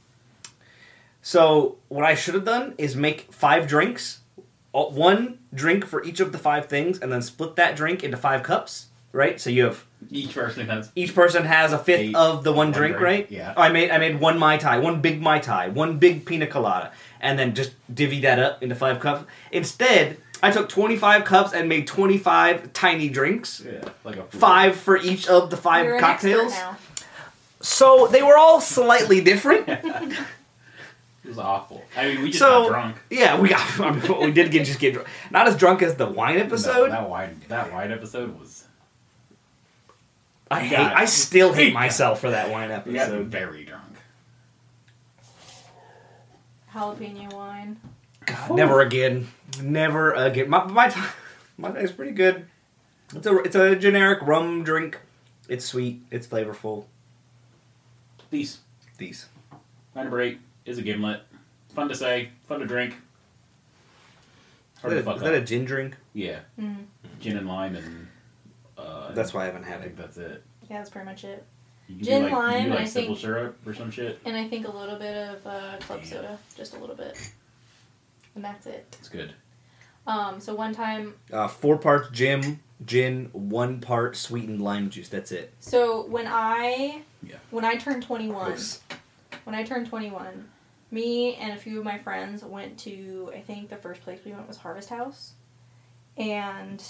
[SPEAKER 2] so what I should have done is make five drinks, uh, one drink for each of the five things, and then split that drink into five cups. Right. So you have
[SPEAKER 3] Each person has.
[SPEAKER 2] each person has a fifth
[SPEAKER 3] Eight.
[SPEAKER 2] of the one,
[SPEAKER 3] One
[SPEAKER 2] drink,
[SPEAKER 3] drink,
[SPEAKER 2] right?
[SPEAKER 3] yeah.
[SPEAKER 2] I made I made one Mai Tai, one big Mai Tai, one big Pina Colada, and then just divvy that up into five cups. Instead, I took twenty-five cups and made twenty-five tiny drinks.
[SPEAKER 3] Yeah, like a
[SPEAKER 2] Five for each of the five
[SPEAKER 1] You're an
[SPEAKER 2] cocktails.
[SPEAKER 1] expert now.
[SPEAKER 2] So they were all slightly different.
[SPEAKER 3] was awful. I mean, we just
[SPEAKER 2] So-
[SPEAKER 3] got drunk.
[SPEAKER 2] Yeah, we got. I mean, we did get just get drunk. Not as drunk as the wine
[SPEAKER 3] No,
[SPEAKER 2] episode.
[SPEAKER 3] that wine, that wine episode was.
[SPEAKER 2] I
[SPEAKER 3] We
[SPEAKER 2] hate.
[SPEAKER 3] got-
[SPEAKER 2] I still hate
[SPEAKER 3] we got-
[SPEAKER 2] myself for that wine
[SPEAKER 3] We got
[SPEAKER 2] episode.
[SPEAKER 3] very drunk.
[SPEAKER 1] Jalapeno wine.
[SPEAKER 2] God, never again. Never again. My my time. My time's pretty good. It's a it's a generic rum drink. It's sweet. It's flavorful.
[SPEAKER 3] These.
[SPEAKER 2] These.
[SPEAKER 3] My number eight is a gimlet. Fun to say, fun to drink.
[SPEAKER 2] Is
[SPEAKER 3] Hard
[SPEAKER 2] that,
[SPEAKER 3] to
[SPEAKER 2] a,
[SPEAKER 3] fuck
[SPEAKER 2] is that a
[SPEAKER 3] up.
[SPEAKER 2] gin drink?
[SPEAKER 3] Yeah,
[SPEAKER 1] Mm.
[SPEAKER 3] gin and lime and. Uh,
[SPEAKER 2] That's why I haven't
[SPEAKER 3] I
[SPEAKER 2] had
[SPEAKER 3] think
[SPEAKER 2] it.
[SPEAKER 3] that's it.
[SPEAKER 1] Yeah, that's pretty much it.
[SPEAKER 3] You can
[SPEAKER 1] Gin,
[SPEAKER 3] do like, you
[SPEAKER 1] lime,
[SPEAKER 3] can do like
[SPEAKER 1] I
[SPEAKER 3] simple
[SPEAKER 1] think-
[SPEAKER 3] syrup or some shit.
[SPEAKER 1] And I think a little bit of uh, club
[SPEAKER 3] Damn.
[SPEAKER 1] soda, just a little bit, and that's it.
[SPEAKER 3] It's good.
[SPEAKER 1] Um, so one time,
[SPEAKER 2] Uh, four parts gin, gin, one part sweetened lime juice. That's it.
[SPEAKER 1] so when I,
[SPEAKER 3] Yeah.
[SPEAKER 1] when I turned twenty-one,
[SPEAKER 2] Gross.
[SPEAKER 1] when I turned twenty-one, me and a few of my friends went to, I think the first place we went was Harvest House, and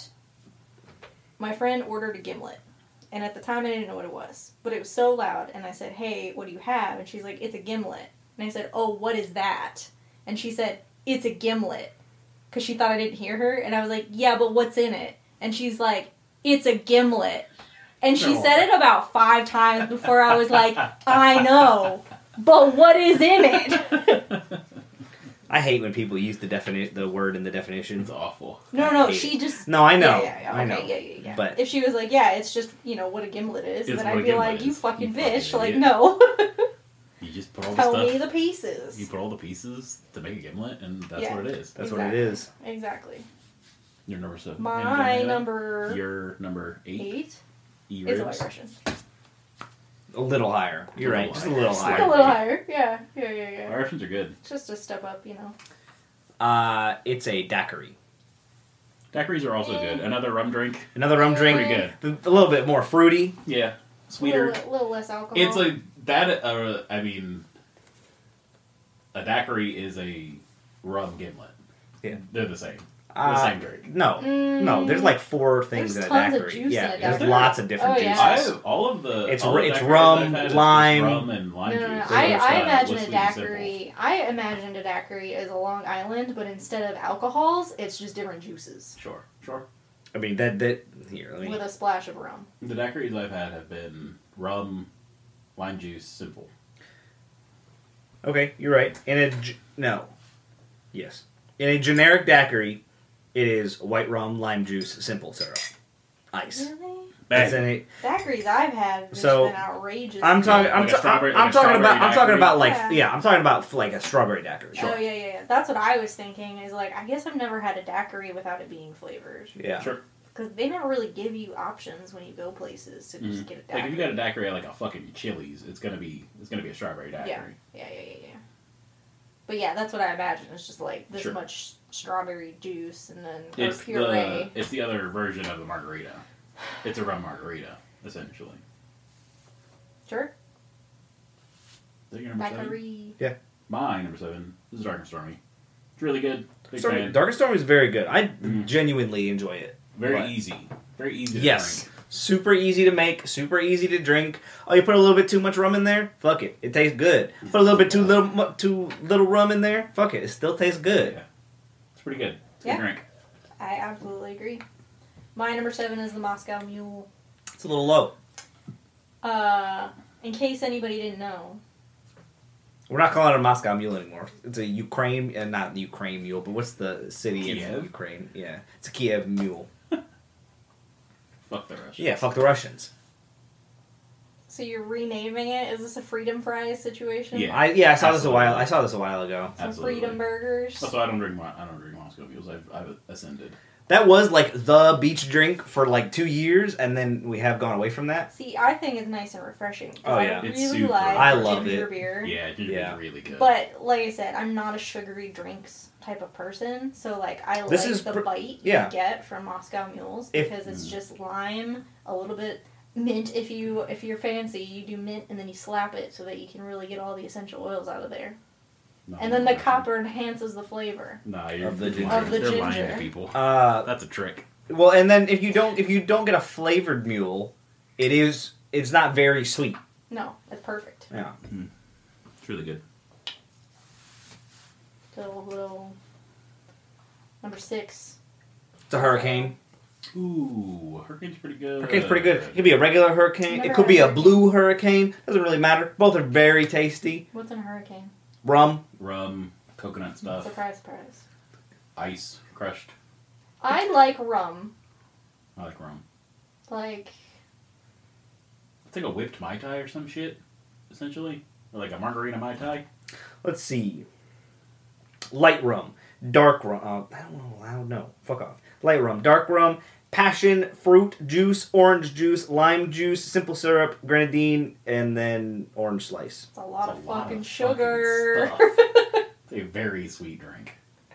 [SPEAKER 1] my friend ordered a gimlet. And at the time, I didn't know what it was. But it was so loud, and I said, hey, what do you have? And she's like, it's a gimlet. And I said, oh, what is that? And she said, it's a gimlet. Because she thought I didn't hear her. And I was like, yeah, but what's in it? And she's like, it's a gimlet. And she
[SPEAKER 3] No.
[SPEAKER 1] said it about five times before I was like, I know, but what is in it?
[SPEAKER 2] I hate when people use the defini- the word in the definition.
[SPEAKER 3] It's awful.
[SPEAKER 1] No,
[SPEAKER 2] I
[SPEAKER 1] no,
[SPEAKER 2] hate
[SPEAKER 1] she just...
[SPEAKER 2] No, I know.
[SPEAKER 1] Yeah, yeah, yeah.
[SPEAKER 2] I
[SPEAKER 1] Okay,
[SPEAKER 2] know.
[SPEAKER 1] yeah, yeah, yeah.
[SPEAKER 2] But-
[SPEAKER 1] if she was like, yeah, it's just, you know, what a gimlet is,
[SPEAKER 3] It's
[SPEAKER 1] then
[SPEAKER 3] what
[SPEAKER 1] I'd
[SPEAKER 3] a
[SPEAKER 1] be
[SPEAKER 3] gimlet
[SPEAKER 1] like, you
[SPEAKER 3] is.
[SPEAKER 1] fucking
[SPEAKER 3] You fucking
[SPEAKER 1] bitch. Like,
[SPEAKER 3] idiot.
[SPEAKER 1] no.
[SPEAKER 3] You just put all the
[SPEAKER 1] Tell
[SPEAKER 3] stuff.
[SPEAKER 1] me the pieces.
[SPEAKER 3] You put all the pieces to make a gimlet, and that's
[SPEAKER 1] Yeah.
[SPEAKER 3] what it is.
[SPEAKER 2] That's what it is.
[SPEAKER 1] Exactly.
[SPEAKER 3] Your number seven.
[SPEAKER 1] My
[SPEAKER 3] Anything like that?
[SPEAKER 1] number
[SPEAKER 3] Your number eight.
[SPEAKER 1] eight
[SPEAKER 3] E
[SPEAKER 1] is a
[SPEAKER 3] ribs.
[SPEAKER 1] White Russian.
[SPEAKER 2] A little higher. You're
[SPEAKER 3] A
[SPEAKER 2] right.
[SPEAKER 3] little
[SPEAKER 2] Just a
[SPEAKER 3] higher.
[SPEAKER 2] little
[SPEAKER 3] Slightly.
[SPEAKER 1] Just a
[SPEAKER 2] higher.
[SPEAKER 1] little higher. Yeah, yeah, yeah, yeah.
[SPEAKER 3] White Russians are good.
[SPEAKER 1] Just a step up, you know.
[SPEAKER 2] Uh, it's a daiquiri.
[SPEAKER 3] Daiquiris are also good. Another rum drink.
[SPEAKER 2] Another rum drink.
[SPEAKER 3] Pretty good.
[SPEAKER 2] A little bit more fruity.
[SPEAKER 3] Yeah,
[SPEAKER 1] A
[SPEAKER 3] sweeter.
[SPEAKER 1] little, little less alcohol.
[SPEAKER 3] It's a that. Uh, I mean, a daiquiri is a rum gimlet.
[SPEAKER 2] Yeah.
[SPEAKER 3] They're the same.
[SPEAKER 2] Uh,
[SPEAKER 3] the same drink.
[SPEAKER 2] No,
[SPEAKER 1] Mm,
[SPEAKER 2] no. There's like four things
[SPEAKER 1] There's
[SPEAKER 2] in a
[SPEAKER 1] tons of
[SPEAKER 2] daiquiri.
[SPEAKER 1] juice
[SPEAKER 2] yeah,
[SPEAKER 1] in a
[SPEAKER 2] there's
[SPEAKER 1] daiquiri.
[SPEAKER 2] lots of different
[SPEAKER 1] Oh, yeah.
[SPEAKER 2] juices.
[SPEAKER 3] I all of the
[SPEAKER 2] It's
[SPEAKER 3] all
[SPEAKER 2] r-
[SPEAKER 3] the
[SPEAKER 2] it's
[SPEAKER 3] daiquiris
[SPEAKER 2] rum,
[SPEAKER 3] I've had is just
[SPEAKER 2] lime.
[SPEAKER 3] rum and lime
[SPEAKER 1] No, no,
[SPEAKER 3] juice.
[SPEAKER 1] no.
[SPEAKER 3] So
[SPEAKER 1] I,
[SPEAKER 3] it's,
[SPEAKER 1] I
[SPEAKER 3] uh,
[SPEAKER 1] imagine
[SPEAKER 3] what's
[SPEAKER 1] a
[SPEAKER 3] sweet and simple.
[SPEAKER 1] daiquiri. I imagined a daiquiri as a Long Island, but instead of alcohols, it's just different juices
[SPEAKER 3] Sure, sure.
[SPEAKER 2] I mean that that here. Let me.
[SPEAKER 1] with a splash of rum.
[SPEAKER 3] The daiquiris I've had have been rum, lime juice, simple.
[SPEAKER 2] Okay, you're right. In a g- no, yes, in a generic daiquiri, it is white rum, lime juice, simple syrup, ice.
[SPEAKER 1] Really?
[SPEAKER 2] That's in it.
[SPEAKER 1] Daiquiris I've had have just
[SPEAKER 2] So,
[SPEAKER 1] been outrageous.
[SPEAKER 2] I'm talking.
[SPEAKER 3] Like
[SPEAKER 2] I'm,
[SPEAKER 3] a
[SPEAKER 2] ta-
[SPEAKER 3] strawberry-
[SPEAKER 2] I'm
[SPEAKER 3] like a
[SPEAKER 2] talking about.
[SPEAKER 3] strawberry
[SPEAKER 2] I'm talking about like
[SPEAKER 1] daiquiri?
[SPEAKER 2] yeah. I'm talking about f- like a strawberry daiquiri.
[SPEAKER 1] Oh yeah, yeah, yeah. That's what I was thinking. Is like I guess I've never had a daiquiri without it being flavored
[SPEAKER 2] Yeah.
[SPEAKER 3] Sure.
[SPEAKER 1] because they never really give you options when you go places to just
[SPEAKER 3] Mhm.
[SPEAKER 1] get a
[SPEAKER 3] Like
[SPEAKER 1] daiquiri.
[SPEAKER 3] if you got a daiquiri at like a fucking Chili's, it's gonna be it's gonna be a strawberry daiquiri.
[SPEAKER 1] Yeah. Yeah, yeah, yeah, yeah. But yeah, that's what I imagine. It's just like this
[SPEAKER 3] Sure.
[SPEAKER 1] much strawberry juice and then or
[SPEAKER 3] It's
[SPEAKER 1] puree.
[SPEAKER 3] the it's the other version of the margarita. It's a rum margarita, essentially.
[SPEAKER 1] Sure.
[SPEAKER 3] Is that your number seven?
[SPEAKER 1] Daiquiri.
[SPEAKER 3] My number seven. This is Dark and Stormy. It's really good. Big
[SPEAKER 2] Stormy,
[SPEAKER 3] fan.
[SPEAKER 2] Dark and Stormy is very good. I
[SPEAKER 3] Mhm.
[SPEAKER 2] genuinely enjoy it.
[SPEAKER 3] Very
[SPEAKER 2] But-
[SPEAKER 3] easy. Very easy to
[SPEAKER 2] Yes.
[SPEAKER 3] drink.
[SPEAKER 2] Super easy to make, super easy to drink. Oh, you put a little bit too much rum in there? Fuck it. It tastes good. Put a little bit too little mu- too little rum in there? Fuck it. It still tastes good.
[SPEAKER 3] Yeah. It's pretty good. It's a
[SPEAKER 1] Yeah.
[SPEAKER 3] good drink.
[SPEAKER 1] I absolutely agree. My number seven is the Moscow Mule.
[SPEAKER 2] It's a little low.
[SPEAKER 1] Uh, in case anybody didn't know,
[SPEAKER 2] We're not calling it a Moscow Mule anymore. It's a Ukraine, uh, not Ukraine Mule, but what's the city in
[SPEAKER 3] Kiev?
[SPEAKER 2] Ukraine? Yeah, it's a Kiev Mule.
[SPEAKER 3] Fuck the rest.
[SPEAKER 2] Yeah, fuck the Russians.
[SPEAKER 1] so you're renaming it. Is this a Freedom Fries situation?
[SPEAKER 3] Yeah.
[SPEAKER 2] I yeah, I saw this a
[SPEAKER 3] Absolutely.
[SPEAKER 2] while. I saw this a while ago.
[SPEAKER 1] Some
[SPEAKER 3] Absolutely.
[SPEAKER 1] Freedom Burgers.
[SPEAKER 3] That's why I don't drink. Mo- I don't drink Moscow mules. I've I've ascended.
[SPEAKER 2] That was like the beach drink for like two years, and then we have gone away from that.
[SPEAKER 1] See, I think it's nice and refreshing. 'cause
[SPEAKER 2] Oh,
[SPEAKER 1] I
[SPEAKER 2] yeah.
[SPEAKER 1] really
[SPEAKER 3] It's super.
[SPEAKER 1] like
[SPEAKER 2] I love
[SPEAKER 1] ginger
[SPEAKER 2] it.
[SPEAKER 1] beer.
[SPEAKER 3] Yeah, ginger
[SPEAKER 2] Yeah.
[SPEAKER 3] beer's really good.
[SPEAKER 1] But like I said, I'm not a sugary drinks type of person, so like I
[SPEAKER 2] This
[SPEAKER 1] like
[SPEAKER 2] is
[SPEAKER 1] the
[SPEAKER 2] pr-
[SPEAKER 1] bite
[SPEAKER 2] yeah.
[SPEAKER 1] you get from Moscow Mules
[SPEAKER 2] If-
[SPEAKER 1] because it's
[SPEAKER 3] Mm.
[SPEAKER 1] just lime, a little bit mint. If you if you're fancy, you do mint and then you slap it so that you can really get all the essential oils out of there.
[SPEAKER 3] No,
[SPEAKER 1] And then the
[SPEAKER 3] no,
[SPEAKER 1] copper enhances the flavor.
[SPEAKER 3] Nah, you're,
[SPEAKER 2] Of the
[SPEAKER 3] you're
[SPEAKER 2] ginger.
[SPEAKER 3] lying.
[SPEAKER 1] Of the
[SPEAKER 3] They're lying
[SPEAKER 1] ginger.
[SPEAKER 3] to people.
[SPEAKER 2] Uh,
[SPEAKER 3] That's a trick.
[SPEAKER 2] well, and then if you don't if you don't get a flavored mule, it is it's not very sweet.
[SPEAKER 1] No, it's perfect.
[SPEAKER 2] Yeah.
[SPEAKER 3] It's really good.
[SPEAKER 1] little, little. Number six.
[SPEAKER 2] It's a hurricane.
[SPEAKER 3] Ooh, hurricane's pretty good.
[SPEAKER 2] Hurricane's pretty good. It could be a regular hurricane.
[SPEAKER 1] Never
[SPEAKER 2] It could
[SPEAKER 1] had
[SPEAKER 2] be
[SPEAKER 1] a
[SPEAKER 2] a blue hurricane. Doesn't really matter. Both are very tasty.
[SPEAKER 1] What's in a hurricane?
[SPEAKER 2] Rum.
[SPEAKER 3] Rum, coconut stuff,
[SPEAKER 1] Surprise, surprise.
[SPEAKER 3] ice, crushed.
[SPEAKER 1] I like rum.
[SPEAKER 3] I like rum.
[SPEAKER 1] Like,
[SPEAKER 3] It's like a whipped Mai Tai or some shit, essentially. Or like a margarita Mai Tai.
[SPEAKER 2] Let's see. Light rum. Dark rum. Uh, I don't know. I don't know. Fuck off. Light rum. Dark rum. Passion fruit juice. Orange juice. Lime juice. Simple syrup. Grenadine. And then orange slice.
[SPEAKER 1] it's a lot
[SPEAKER 3] It's
[SPEAKER 1] of
[SPEAKER 3] a lot
[SPEAKER 1] fucking
[SPEAKER 3] of
[SPEAKER 1] sugar.
[SPEAKER 3] fucking stuff. It's a very sweet drink.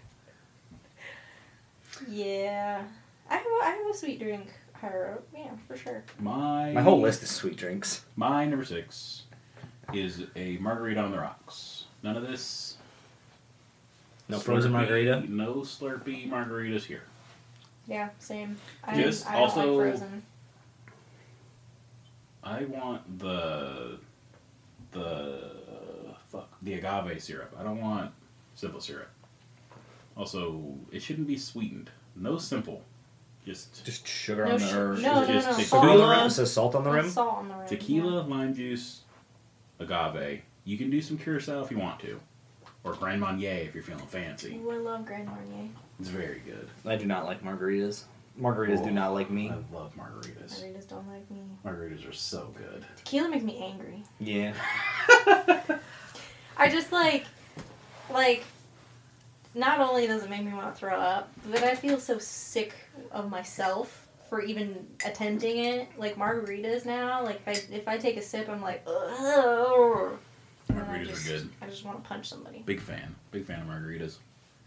[SPEAKER 1] Yeah. I have, a, I have a sweet drink higher up. Yeah, for sure.
[SPEAKER 3] My
[SPEAKER 2] My whole list is sweet drinks.
[SPEAKER 3] My number six is a margarita on the rocks. None of this.
[SPEAKER 2] No frozen margarita?
[SPEAKER 3] No Slurpee margaritas here.
[SPEAKER 1] Yeah, same. I,
[SPEAKER 3] Just
[SPEAKER 1] I don't
[SPEAKER 3] also-
[SPEAKER 1] like frozen.
[SPEAKER 3] I want the the fuck the agave syrup. I don't want simple syrup. Also, it shouldn't be sweetened. No simple. Just
[SPEAKER 2] Just sugar
[SPEAKER 1] No
[SPEAKER 2] on the
[SPEAKER 1] sh-
[SPEAKER 2] or
[SPEAKER 1] no, no,
[SPEAKER 3] just
[SPEAKER 1] no,
[SPEAKER 3] tequila.
[SPEAKER 1] salt on the rim.
[SPEAKER 2] It says salt on the
[SPEAKER 1] With
[SPEAKER 2] rim.
[SPEAKER 1] Salt on the rim.
[SPEAKER 3] tequila, lime juice, agave. You can do some curacao if you want to, or Grand Marnier if you're feeling
[SPEAKER 1] Yeah.
[SPEAKER 3] fancy.
[SPEAKER 1] Ooh, I love Grand Marnier.
[SPEAKER 3] It's very good.
[SPEAKER 2] I do not like margaritas. Margaritas do
[SPEAKER 3] Oh,
[SPEAKER 2] not like me.
[SPEAKER 3] I love margaritas.
[SPEAKER 1] Margaritas don't like me.
[SPEAKER 3] Margaritas are so good.
[SPEAKER 1] Tequila makes me angry.
[SPEAKER 2] Yeah.
[SPEAKER 1] I just like, like, not only does it make me want to throw up, but I feel so sick of myself for even attempting it. Like margaritas now, like if I, if I take a sip, I'm like, ugh. And then I
[SPEAKER 3] Margaritas
[SPEAKER 1] just,
[SPEAKER 3] are good.
[SPEAKER 1] I just want to punch somebody.
[SPEAKER 3] Big fan. Big fan of margaritas.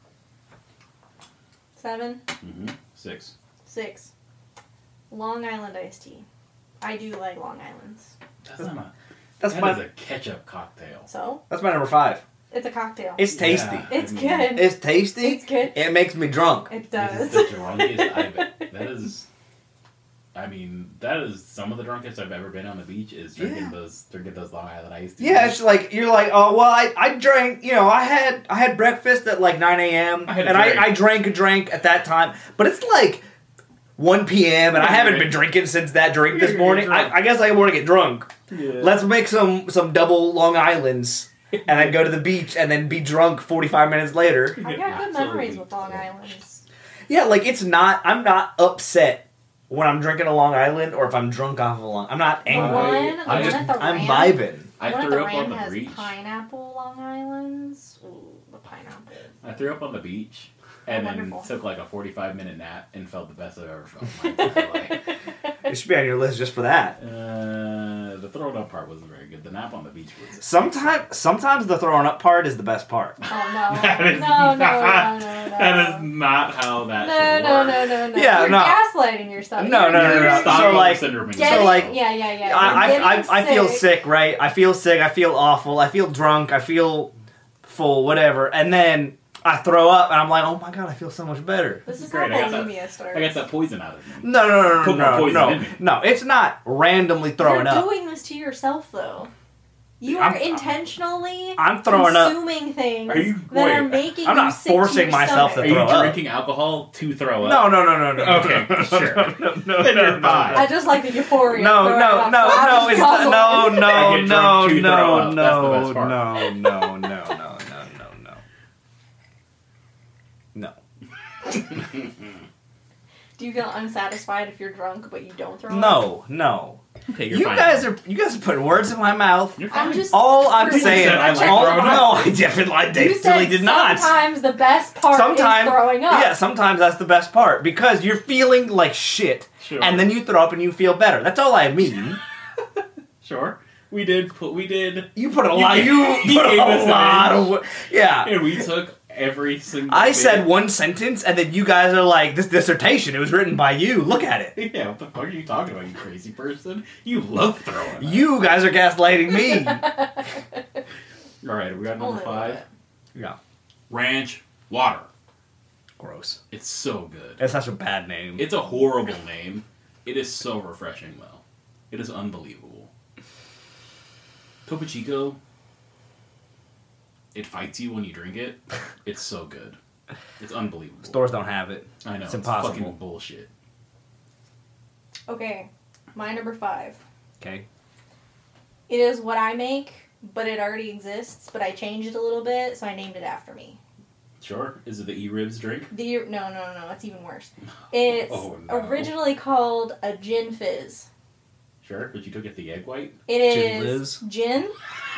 [SPEAKER 1] Seven,
[SPEAKER 3] Mm-hmm. Six.
[SPEAKER 1] six. Long Island iced tea. I do like Long Islands.
[SPEAKER 3] That's not.
[SPEAKER 2] That's
[SPEAKER 3] That
[SPEAKER 2] my
[SPEAKER 3] is a ketchup cocktail.
[SPEAKER 1] So
[SPEAKER 2] that's my number five.
[SPEAKER 1] it's a cocktail.
[SPEAKER 2] It's tasty.
[SPEAKER 3] Yeah,
[SPEAKER 1] It's
[SPEAKER 3] I mean,
[SPEAKER 1] good.
[SPEAKER 2] It's tasty.
[SPEAKER 1] It's good.
[SPEAKER 2] It makes me drunk.
[SPEAKER 1] It
[SPEAKER 3] That
[SPEAKER 1] does.
[SPEAKER 3] is the drunkest I've. That is. I mean, that is some of the drunkest I've ever been on the beach. Is drinking
[SPEAKER 2] Yeah.
[SPEAKER 3] those drinking those Long Island iced teas.
[SPEAKER 2] Yeah, it's like you're like, oh well, I, I drank, you know, I had I had breakfast at like nine a.m.
[SPEAKER 3] I had a
[SPEAKER 2] and
[SPEAKER 3] drink.
[SPEAKER 2] I, I drank a drink at that time, but it's like one p.m. and I
[SPEAKER 3] Yeah,
[SPEAKER 2] haven't
[SPEAKER 3] right.
[SPEAKER 2] been drinking since that drink
[SPEAKER 3] You're
[SPEAKER 2] this
[SPEAKER 3] gonna
[SPEAKER 2] morning.
[SPEAKER 3] get
[SPEAKER 2] I,
[SPEAKER 3] drunk.
[SPEAKER 2] I guess I want to get drunk.
[SPEAKER 3] Yeah.
[SPEAKER 2] Let's make some some double Long Islands and then go to the beach and then be drunk forty-five minutes later.
[SPEAKER 1] I got good
[SPEAKER 3] Absolutely.
[SPEAKER 1] memories with Long Islands.
[SPEAKER 2] Yeah, like it's not. I'm not upset when I'm drinking a Long Island or if I'm drunk off of a Long. I'm not
[SPEAKER 1] The
[SPEAKER 2] angry.
[SPEAKER 1] one, the
[SPEAKER 3] I
[SPEAKER 1] one
[SPEAKER 3] just-
[SPEAKER 1] at the
[SPEAKER 2] I'm
[SPEAKER 1] Ram,
[SPEAKER 2] vibing.
[SPEAKER 3] I
[SPEAKER 1] the one at
[SPEAKER 3] threw
[SPEAKER 1] the
[SPEAKER 3] up
[SPEAKER 1] Ram
[SPEAKER 3] on the
[SPEAKER 1] has
[SPEAKER 3] beach.
[SPEAKER 1] pineapple Long Islands. Ooh, the pineapple.
[SPEAKER 3] I threw up on the beach and
[SPEAKER 1] Oh,
[SPEAKER 3] then
[SPEAKER 1] wonderful.
[SPEAKER 3] took like a forty-five minute nap and felt the best I've ever felt in my entire life.
[SPEAKER 2] It should be on your list just for that.
[SPEAKER 3] Uh, the throwing up part wasn't very good. The nap on the beach was.
[SPEAKER 2] Sometimes, sometimes the throwing up part is the best part.
[SPEAKER 1] Oh no!
[SPEAKER 3] That is
[SPEAKER 1] no, no, no,
[SPEAKER 3] not-
[SPEAKER 1] no, no,
[SPEAKER 3] That is not how that
[SPEAKER 1] no,
[SPEAKER 3] should
[SPEAKER 1] no,
[SPEAKER 3] work.
[SPEAKER 1] no, no, no.
[SPEAKER 2] Yeah,
[SPEAKER 1] You're
[SPEAKER 2] no.
[SPEAKER 1] gaslighting yourself.
[SPEAKER 2] No,
[SPEAKER 1] You're-
[SPEAKER 2] no, no, no,
[SPEAKER 1] you're
[SPEAKER 2] no.
[SPEAKER 3] Stockholm
[SPEAKER 2] So, like,
[SPEAKER 3] syndrome in
[SPEAKER 1] Getting,
[SPEAKER 2] So, like,
[SPEAKER 1] yeah, yeah, yeah.
[SPEAKER 2] I,
[SPEAKER 1] You're
[SPEAKER 2] I,
[SPEAKER 1] getting
[SPEAKER 2] I, I feel
[SPEAKER 1] sick.
[SPEAKER 2] sick, right? I feel sick. I feel awful. I feel drunk. I feel full, whatever. And then I throw up, and I'm like, oh my god, I feel so much better.
[SPEAKER 1] This is
[SPEAKER 3] Great, I
[SPEAKER 1] how
[SPEAKER 3] got that-
[SPEAKER 1] bulimia starts.
[SPEAKER 3] I got that poison out of me.
[SPEAKER 2] No, no, no, no,
[SPEAKER 3] Put more
[SPEAKER 2] no,
[SPEAKER 3] poison
[SPEAKER 2] no,
[SPEAKER 3] in me.
[SPEAKER 2] no. It's not randomly throwing
[SPEAKER 1] You're
[SPEAKER 2] up.
[SPEAKER 1] doing this to yourself, though. You
[SPEAKER 2] I'm-
[SPEAKER 1] are intentionally
[SPEAKER 2] I'm throwing up.
[SPEAKER 1] consuming things
[SPEAKER 3] Are you-
[SPEAKER 1] that
[SPEAKER 3] wait,
[SPEAKER 1] are making
[SPEAKER 2] I'm
[SPEAKER 1] you
[SPEAKER 2] not
[SPEAKER 1] sick to
[SPEAKER 2] forcing
[SPEAKER 1] your
[SPEAKER 2] myself
[SPEAKER 1] stomach.
[SPEAKER 3] Are you
[SPEAKER 2] throw up.
[SPEAKER 3] drinking alcohol to throw up?
[SPEAKER 2] No, no, no, no, no.
[SPEAKER 3] Okay, sure.
[SPEAKER 2] No, no, no,
[SPEAKER 3] Then
[SPEAKER 2] no,
[SPEAKER 3] you're
[SPEAKER 2] no,
[SPEAKER 3] fine.
[SPEAKER 1] I just like the euphoria.
[SPEAKER 2] No,
[SPEAKER 1] of throwing
[SPEAKER 2] no,
[SPEAKER 1] up,
[SPEAKER 2] no,
[SPEAKER 1] so I'm
[SPEAKER 2] no,
[SPEAKER 1] just
[SPEAKER 2] it's not, no,
[SPEAKER 1] puzzled.
[SPEAKER 2] no,
[SPEAKER 3] I get
[SPEAKER 2] no,
[SPEAKER 3] drunk to throw
[SPEAKER 2] no,
[SPEAKER 3] up. That's the
[SPEAKER 2] no,
[SPEAKER 3] best part.
[SPEAKER 2] no, no, no, no, no, no, no. No.
[SPEAKER 1] Do you feel unsatisfied if you're drunk but you don't throw up?
[SPEAKER 2] No, no.
[SPEAKER 3] Okay, you're
[SPEAKER 2] You
[SPEAKER 3] fine.
[SPEAKER 2] guys are you guys are putting words in my mouth.
[SPEAKER 3] You're fine.
[SPEAKER 1] I'm just.
[SPEAKER 2] All I'm
[SPEAKER 1] You
[SPEAKER 2] saying,
[SPEAKER 3] said I like
[SPEAKER 2] all,
[SPEAKER 3] throwing up.
[SPEAKER 2] no, I definitely, I
[SPEAKER 1] You
[SPEAKER 2] definitely
[SPEAKER 1] said
[SPEAKER 2] did not.
[SPEAKER 1] sometimes the best part
[SPEAKER 2] Sometime-
[SPEAKER 1] is throwing up.
[SPEAKER 2] Yeah, sometimes that's the best part because you're feeling like shit,
[SPEAKER 3] Sure.
[SPEAKER 2] and then you throw up and you feel better. That's all I mean.
[SPEAKER 3] Sure. We did put. We did.
[SPEAKER 2] You put a
[SPEAKER 3] You
[SPEAKER 2] lot.
[SPEAKER 3] gave-
[SPEAKER 2] You
[SPEAKER 3] you
[SPEAKER 2] put
[SPEAKER 3] gave
[SPEAKER 2] a
[SPEAKER 3] us an
[SPEAKER 2] lot
[SPEAKER 3] inch.
[SPEAKER 2] of. wo- Yeah.
[SPEAKER 3] And we took every single.
[SPEAKER 2] I
[SPEAKER 3] thing.
[SPEAKER 2] said one sentence, and then you guys are like, "This dissertation. It was written by you. Look at it."
[SPEAKER 3] Yeah, what the fuck are you talking about, you crazy person? You love throwing up.
[SPEAKER 2] You guys are gaslighting me.
[SPEAKER 3] All right, we got number
[SPEAKER 1] Only a little
[SPEAKER 3] five.
[SPEAKER 1] bit.
[SPEAKER 2] Yeah.
[SPEAKER 3] Ranch water.
[SPEAKER 2] Gross.
[SPEAKER 3] It's so good.
[SPEAKER 2] That's such a bad name.
[SPEAKER 3] It's a horrible name. It is so refreshing, though. It is unbelievable. Topo Chico. it fights you when you drink it. It's so good. It's unbelievable.
[SPEAKER 2] Stores don't have it.
[SPEAKER 3] I know.
[SPEAKER 2] It's
[SPEAKER 3] It's,
[SPEAKER 2] impossible.
[SPEAKER 3] fucking bullshit.
[SPEAKER 1] Okay, my number five.
[SPEAKER 2] Okay.
[SPEAKER 1] It is what I make, but it already exists, but I changed it a little bit, so I named it after me.
[SPEAKER 3] Sure. Is it the E-Ribs drink?
[SPEAKER 1] The no, no, no, it's even worse. It's
[SPEAKER 3] Oh, no.
[SPEAKER 1] originally called a gin fizz.
[SPEAKER 3] Sure, but you took it the egg white?
[SPEAKER 1] It
[SPEAKER 2] Gin
[SPEAKER 1] is
[SPEAKER 2] Liz?
[SPEAKER 1] gin,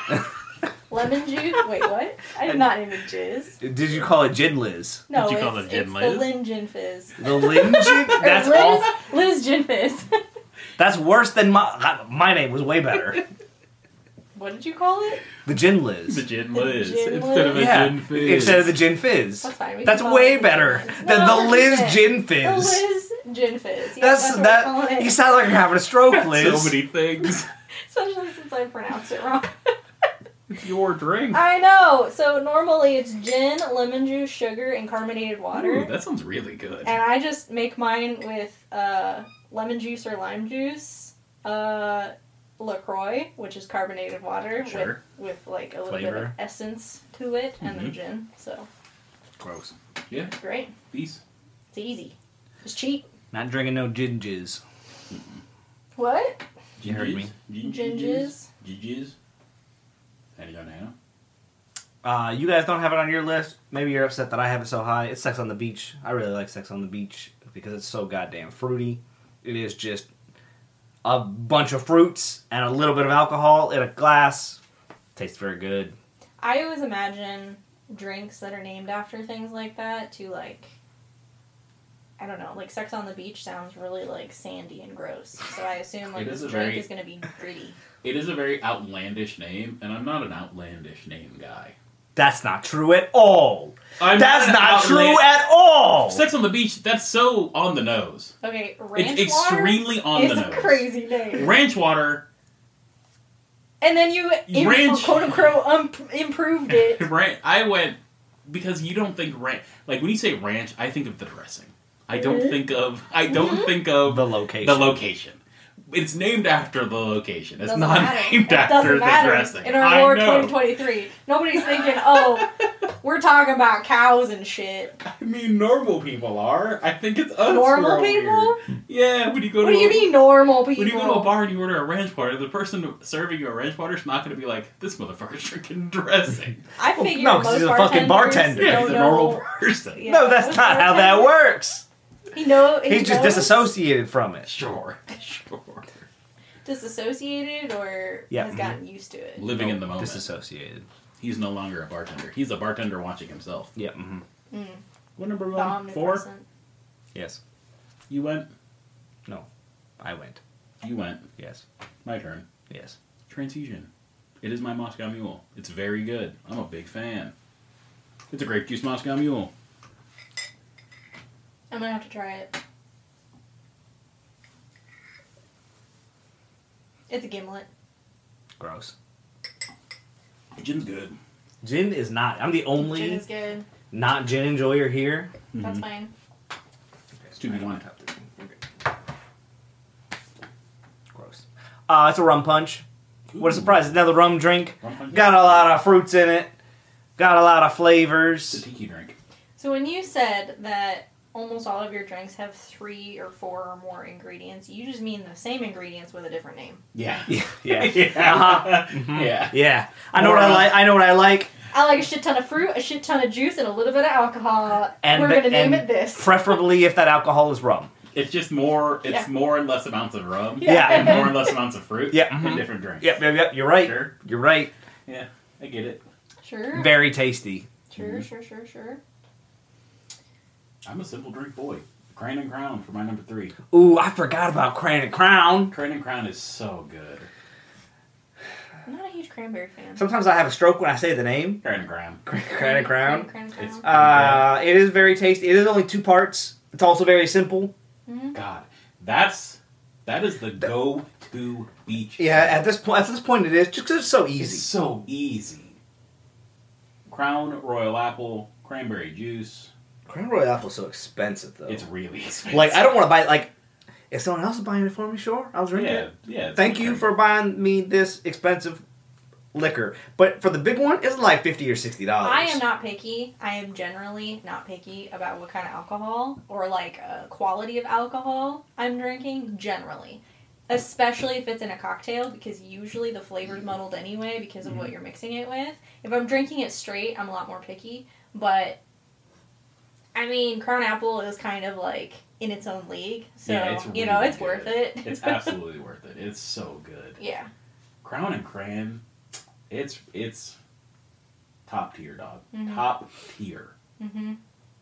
[SPEAKER 1] lemon juice. Wait, what? I did not name it jizz.
[SPEAKER 2] Did you call it Gin Liz?
[SPEAKER 1] No,
[SPEAKER 4] Did you
[SPEAKER 1] it's,
[SPEAKER 4] call it Gin
[SPEAKER 1] it's
[SPEAKER 4] Liz?
[SPEAKER 1] the Lin Gin Fizz.
[SPEAKER 2] The Lin Gin?
[SPEAKER 1] Or
[SPEAKER 2] That's
[SPEAKER 1] Liz,
[SPEAKER 2] all.
[SPEAKER 1] Liz Gin Fizz.
[SPEAKER 2] That's worse than my my name was way better.
[SPEAKER 1] What did you call it?
[SPEAKER 2] The Gin Liz.
[SPEAKER 3] The gin
[SPEAKER 1] The
[SPEAKER 3] Liz.
[SPEAKER 1] Gin
[SPEAKER 3] instead of a
[SPEAKER 1] Liz?
[SPEAKER 2] yeah,
[SPEAKER 3] gin fizz.
[SPEAKER 2] instead of the Gin Fizz.
[SPEAKER 1] That's fine. We
[SPEAKER 2] That's
[SPEAKER 1] can call
[SPEAKER 2] way
[SPEAKER 1] it the
[SPEAKER 2] better
[SPEAKER 1] Gin Fizz.
[SPEAKER 2] than
[SPEAKER 1] No,
[SPEAKER 2] the
[SPEAKER 1] one hundred
[SPEAKER 2] Liz
[SPEAKER 1] percent.
[SPEAKER 2] Gin
[SPEAKER 1] The
[SPEAKER 2] Fizz.
[SPEAKER 1] Liz Gin Fizz. Yeah,
[SPEAKER 2] That's
[SPEAKER 1] that's, what
[SPEAKER 2] that.
[SPEAKER 1] we're calling it.
[SPEAKER 2] You sound like you're having a stroke, Liz.
[SPEAKER 3] So many things.
[SPEAKER 1] Especially since I pronounced it wrong.
[SPEAKER 3] It's your drink.
[SPEAKER 1] I know. So normally it's gin, lemon juice, sugar, and carbonated water.
[SPEAKER 3] Ooh, that sounds really good.
[SPEAKER 1] And I just make mine with uh, lemon juice or lime juice, uh, LaCroix, which is carbonated water
[SPEAKER 3] Sure.
[SPEAKER 1] with, with like a little bit of
[SPEAKER 2] Flavor.
[SPEAKER 1] essence to it, and then
[SPEAKER 3] Mhm.
[SPEAKER 1] gin. So
[SPEAKER 2] Gross.
[SPEAKER 3] Yeah,
[SPEAKER 1] it's great.
[SPEAKER 3] peace.
[SPEAKER 1] It's easy. It's cheap.
[SPEAKER 2] Not drinking no gingers.
[SPEAKER 1] What?
[SPEAKER 2] You heard me.
[SPEAKER 1] Gingers.
[SPEAKER 3] Gingers. How do you know?
[SPEAKER 2] Uh, you guys don't have it on your list. Maybe you're upset that I have it so high. It's Sex on the Beach. I really like Sex on the Beach because it's so goddamn fruity. It is just a bunch of fruits and a little bit of alcohol in a glass. Tastes very good.
[SPEAKER 1] I always imagine drinks that are named after things like that to like, I don't know, like Sex on the Beach sounds really like sandy and gross. So I assume like
[SPEAKER 3] It
[SPEAKER 1] this
[SPEAKER 3] is a
[SPEAKER 1] drink
[SPEAKER 3] very-
[SPEAKER 1] is gonna be gritty.
[SPEAKER 3] It is a very outlandish name, and I'm not an outlandish name guy.
[SPEAKER 2] That's not true at all.
[SPEAKER 3] I'm
[SPEAKER 2] That's
[SPEAKER 3] an
[SPEAKER 2] not true
[SPEAKER 3] outland-
[SPEAKER 2] at all.
[SPEAKER 3] Sex on the Beach, that's so on the nose.
[SPEAKER 1] Okay, ranch
[SPEAKER 3] It's
[SPEAKER 1] water
[SPEAKER 3] extremely on
[SPEAKER 1] is
[SPEAKER 3] the
[SPEAKER 1] a
[SPEAKER 3] nose.
[SPEAKER 1] crazy name.
[SPEAKER 3] Ranch water,
[SPEAKER 1] And then you im-
[SPEAKER 3] Ranch-
[SPEAKER 1] quote unquote um, improved it.
[SPEAKER 3] ran- I went, because you don't think ranch, like when you say ranch, I think of the dressing. I don't
[SPEAKER 1] Mhm.
[SPEAKER 3] think of, I don't
[SPEAKER 1] Mhm.
[SPEAKER 3] think of
[SPEAKER 2] The location.
[SPEAKER 3] the location. It's named after the location. It's
[SPEAKER 1] Doesn't
[SPEAKER 3] not
[SPEAKER 1] matter.
[SPEAKER 3] named
[SPEAKER 1] It
[SPEAKER 3] after
[SPEAKER 1] doesn't
[SPEAKER 3] the
[SPEAKER 1] matter
[SPEAKER 3] dressing.
[SPEAKER 1] in our
[SPEAKER 3] I
[SPEAKER 1] Lord
[SPEAKER 3] know.
[SPEAKER 1] twenty twenty-three. Nobody's thinking, oh, we're talking about cows and shit.
[SPEAKER 3] I mean, normal people are. I think it's us. who
[SPEAKER 1] Normal
[SPEAKER 3] are
[SPEAKER 1] people?
[SPEAKER 3] weird. Yeah, when you go
[SPEAKER 1] What
[SPEAKER 3] to
[SPEAKER 1] do you
[SPEAKER 3] a,
[SPEAKER 1] mean normal people?
[SPEAKER 3] when you go to a bar and you order a ranch water, the person serving you a ranch water is not going to be like, "This motherfucker's drinking dressing."
[SPEAKER 1] I
[SPEAKER 2] Well,
[SPEAKER 1] figure
[SPEAKER 2] no, 'cause
[SPEAKER 1] most
[SPEAKER 2] he's a fucking
[SPEAKER 1] bartenders
[SPEAKER 2] bartender.
[SPEAKER 3] Yeah,
[SPEAKER 1] don't
[SPEAKER 3] he's a
[SPEAKER 1] know-
[SPEAKER 3] normal person.
[SPEAKER 1] Yeah,
[SPEAKER 2] No, that's
[SPEAKER 1] most
[SPEAKER 2] not how that
[SPEAKER 1] bartenders-
[SPEAKER 2] works.
[SPEAKER 1] He know he
[SPEAKER 2] He's just
[SPEAKER 1] knows-
[SPEAKER 2] disassociated from it.
[SPEAKER 3] Sure, sure.
[SPEAKER 1] disassociated or
[SPEAKER 2] Yeah.
[SPEAKER 1] has gotten used to it.
[SPEAKER 3] Living in the moment.
[SPEAKER 2] Disassociated.
[SPEAKER 3] He's no longer a bartender. He's a bartender watching himself.
[SPEAKER 2] Yep. Mm-hmm.
[SPEAKER 1] Mm.
[SPEAKER 3] What number
[SPEAKER 1] The
[SPEAKER 3] one? Four?
[SPEAKER 1] omnipresent.
[SPEAKER 2] Yes.
[SPEAKER 3] You went.
[SPEAKER 2] I went.
[SPEAKER 3] You went.
[SPEAKER 2] Yes.
[SPEAKER 3] My turn.
[SPEAKER 2] Yes.
[SPEAKER 3] Transfusion. It is my Moscow Mule. It's very good. I'm a big fan. It's a grape juice Moscow Mule.
[SPEAKER 1] I'm gonna have to try it. It's a gimlet.
[SPEAKER 2] Gross.
[SPEAKER 3] Gin's good.
[SPEAKER 2] Gin is not. I'm the
[SPEAKER 1] Gin
[SPEAKER 2] only
[SPEAKER 1] is good.
[SPEAKER 2] not gin enjoyer here.
[SPEAKER 1] That's
[SPEAKER 3] Mhm.
[SPEAKER 1] fine.
[SPEAKER 3] It's two v one.
[SPEAKER 2] Gross. Uh, it's a rum punch. What a
[SPEAKER 3] Ooh.
[SPEAKER 2] surprise. It's another rum drink.
[SPEAKER 3] Rum punch?
[SPEAKER 2] Got a lot of fruits in it. Got a lot of
[SPEAKER 3] It's a
[SPEAKER 2] flavors.
[SPEAKER 3] tiki drink.
[SPEAKER 1] So when you said that almost all of your drinks have three or four or more ingredients, you just mean the same ingredients with a different name.
[SPEAKER 3] Yeah.
[SPEAKER 2] Yeah. Yeah.
[SPEAKER 3] yeah.
[SPEAKER 2] Uh-huh. Mhm.
[SPEAKER 3] Yeah.
[SPEAKER 2] Yeah. I know what
[SPEAKER 3] More
[SPEAKER 2] I
[SPEAKER 3] rum.
[SPEAKER 2] like. I know what I like.
[SPEAKER 1] I like a shit ton of fruit, a shit ton of juice, and a little bit of alcohol.
[SPEAKER 2] And
[SPEAKER 1] We're
[SPEAKER 2] the-
[SPEAKER 1] gonna name
[SPEAKER 2] and
[SPEAKER 1] it this.
[SPEAKER 2] Preferably if that alcohol is rum.
[SPEAKER 3] It's just more. It's
[SPEAKER 1] Yeah.
[SPEAKER 3] more and less amounts of rum.
[SPEAKER 2] Yeah.
[SPEAKER 3] And more and less amounts of fruit.
[SPEAKER 2] Yeah,
[SPEAKER 3] And
[SPEAKER 2] mhm.
[SPEAKER 3] different drinks.
[SPEAKER 2] Yep. Yep. Yep. You're right.
[SPEAKER 3] Sure.
[SPEAKER 2] You're right.
[SPEAKER 3] I get it.
[SPEAKER 1] Sure.
[SPEAKER 2] Very tasty.
[SPEAKER 1] Sure,
[SPEAKER 3] Mhm.
[SPEAKER 1] sure, sure, sure.
[SPEAKER 3] I'm a simple drink boy. Crane and Crown for my number three.
[SPEAKER 2] Ooh, I forgot about Crane and Crown.
[SPEAKER 3] Crane and Crown is so good.
[SPEAKER 1] I'm not a huge cranberry fan.
[SPEAKER 2] Sometimes I have a stroke when I say the name.
[SPEAKER 3] Crane and Crown.
[SPEAKER 2] Crane and Crown.
[SPEAKER 1] Crane and Crown.
[SPEAKER 3] It's-
[SPEAKER 2] Uh, it is very tasty. It is only two parts. It's also very simple.
[SPEAKER 1] Mhm.
[SPEAKER 3] God, that's that is the go-to beach.
[SPEAKER 2] Yeah, at this point, at this point, it is just 'cause it's so
[SPEAKER 3] It's
[SPEAKER 2] easy.
[SPEAKER 3] so easy. Crown, Royal Apple, cranberry juice.
[SPEAKER 2] Crown Royal Apple's so expensive though.
[SPEAKER 3] It's really expensive.
[SPEAKER 2] Like I don't want to buy it. Like if someone else is buying it for me, sure, I'll drink
[SPEAKER 3] yeah,
[SPEAKER 2] it.
[SPEAKER 3] yeah. it's
[SPEAKER 2] Thank
[SPEAKER 3] a
[SPEAKER 2] you
[SPEAKER 3] drink.
[SPEAKER 2] for buying me this expensive liquor. But for the big one, it's like fifty or sixty dollars.
[SPEAKER 1] I am not picky. I am generally not picky about what kind of alcohol or like uh, quality of alcohol I'm drinking. Generally, especially if it's in a cocktail, because usually the flavor's muddled anyway because of mm-hmm. what you're mixing it with. If I'm drinking it straight, I'm a lot more picky. But I mean, Crown Apple is kind of like in its own league, so yeah, it's really you know it's
[SPEAKER 3] good.
[SPEAKER 1] worth it.
[SPEAKER 3] It's absolutely worth it. It's so good.
[SPEAKER 1] Yeah.
[SPEAKER 3] Crown and Cran, it's it's top tier, dog.
[SPEAKER 1] Mm-hmm.
[SPEAKER 3] Top tier.
[SPEAKER 1] Mhm.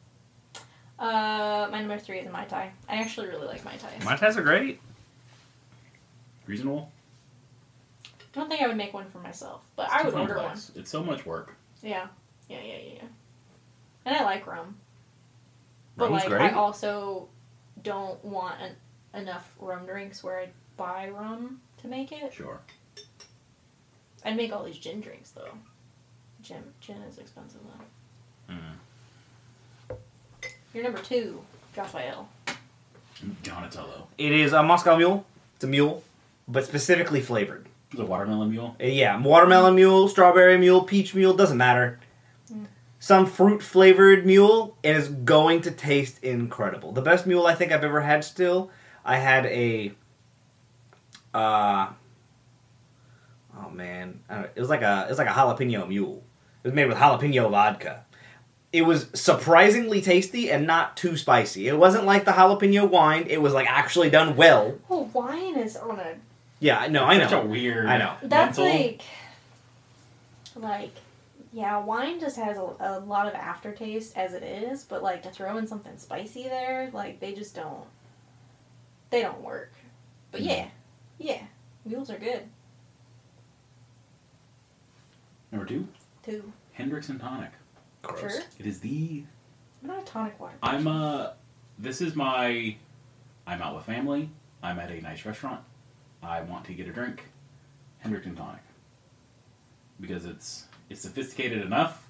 [SPEAKER 1] Uh, my number three is a Mai Tai. I actually really like Mai Tais.
[SPEAKER 2] Mai Tais are great.
[SPEAKER 3] Reasonable.
[SPEAKER 1] I don't think I would make one for myself, but
[SPEAKER 3] It's
[SPEAKER 1] I
[SPEAKER 3] too
[SPEAKER 1] would order
[SPEAKER 3] complex.
[SPEAKER 1] one.
[SPEAKER 3] It's so much work.
[SPEAKER 1] Yeah, yeah, yeah, yeah. yeah. And I like rum. But
[SPEAKER 2] Rum's
[SPEAKER 1] like,
[SPEAKER 2] great.
[SPEAKER 1] I also don't want an, enough rum drinks where I buy rum to make it.
[SPEAKER 3] Sure.
[SPEAKER 1] I'd make all these gin drinks though. Gin, gin is expensive though.
[SPEAKER 3] Mm.
[SPEAKER 1] Your number two, Raphael.
[SPEAKER 3] Donatello.
[SPEAKER 2] It is a Moscow Mule. It's a mule, but specifically flavored.
[SPEAKER 3] The watermelon mule?
[SPEAKER 2] Uh, Yeah, watermelon mule, strawberry mule, peach mule, doesn't matter.
[SPEAKER 1] Mm.
[SPEAKER 2] Some fruit flavored mule, and it's going to taste incredible. The best mule I think I've ever had still, I had a, uh, oh man, I don't know, it was like a, it was like a jalapeno mule. It was made with jalapeno vodka. It was surprisingly tasty and not too spicy. It wasn't like the jalapeno wine. It was like actually done well.
[SPEAKER 1] Oh, wine is on a...
[SPEAKER 2] Yeah, no, I know.
[SPEAKER 3] Such a weird.
[SPEAKER 2] I know.
[SPEAKER 1] That's
[SPEAKER 3] mental.
[SPEAKER 1] like, like, yeah, wine just has a, a lot of aftertaste as it is, but like to throw in something spicy there, like they just don't, they don't work. But yeah, yeah, mules are good.
[SPEAKER 3] Number two?
[SPEAKER 1] Two.
[SPEAKER 3] Hendrick's and Tonic.
[SPEAKER 2] Gross.
[SPEAKER 1] Sure.
[SPEAKER 3] It is the...
[SPEAKER 1] I'm not a tonic water.
[SPEAKER 3] I'm, uh... This is my... I'm out with family. I'm at a nice restaurant. I want to get a drink. Hendrick's and Tonic. Because it's it's sophisticated enough.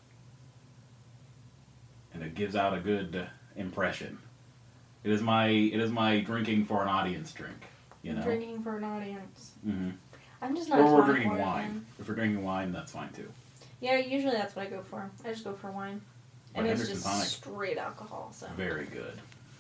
[SPEAKER 3] And it gives out a good impression. It is my it is my drinking for an audience drink. You know?
[SPEAKER 1] Drinking for an audience.
[SPEAKER 3] Mm-hmm.
[SPEAKER 1] I'm just not
[SPEAKER 3] Or
[SPEAKER 1] a
[SPEAKER 3] we're
[SPEAKER 1] tonic
[SPEAKER 3] drinking
[SPEAKER 1] water
[SPEAKER 3] wine.
[SPEAKER 1] fan.
[SPEAKER 3] If we're drinking wine, that's fine too.
[SPEAKER 1] Yeah, usually that's what I go for. I just go for wine.
[SPEAKER 3] But
[SPEAKER 1] And it's
[SPEAKER 3] Hendrick's and
[SPEAKER 1] just
[SPEAKER 3] Tonic.
[SPEAKER 1] straight alcohol, so.
[SPEAKER 3] Very good.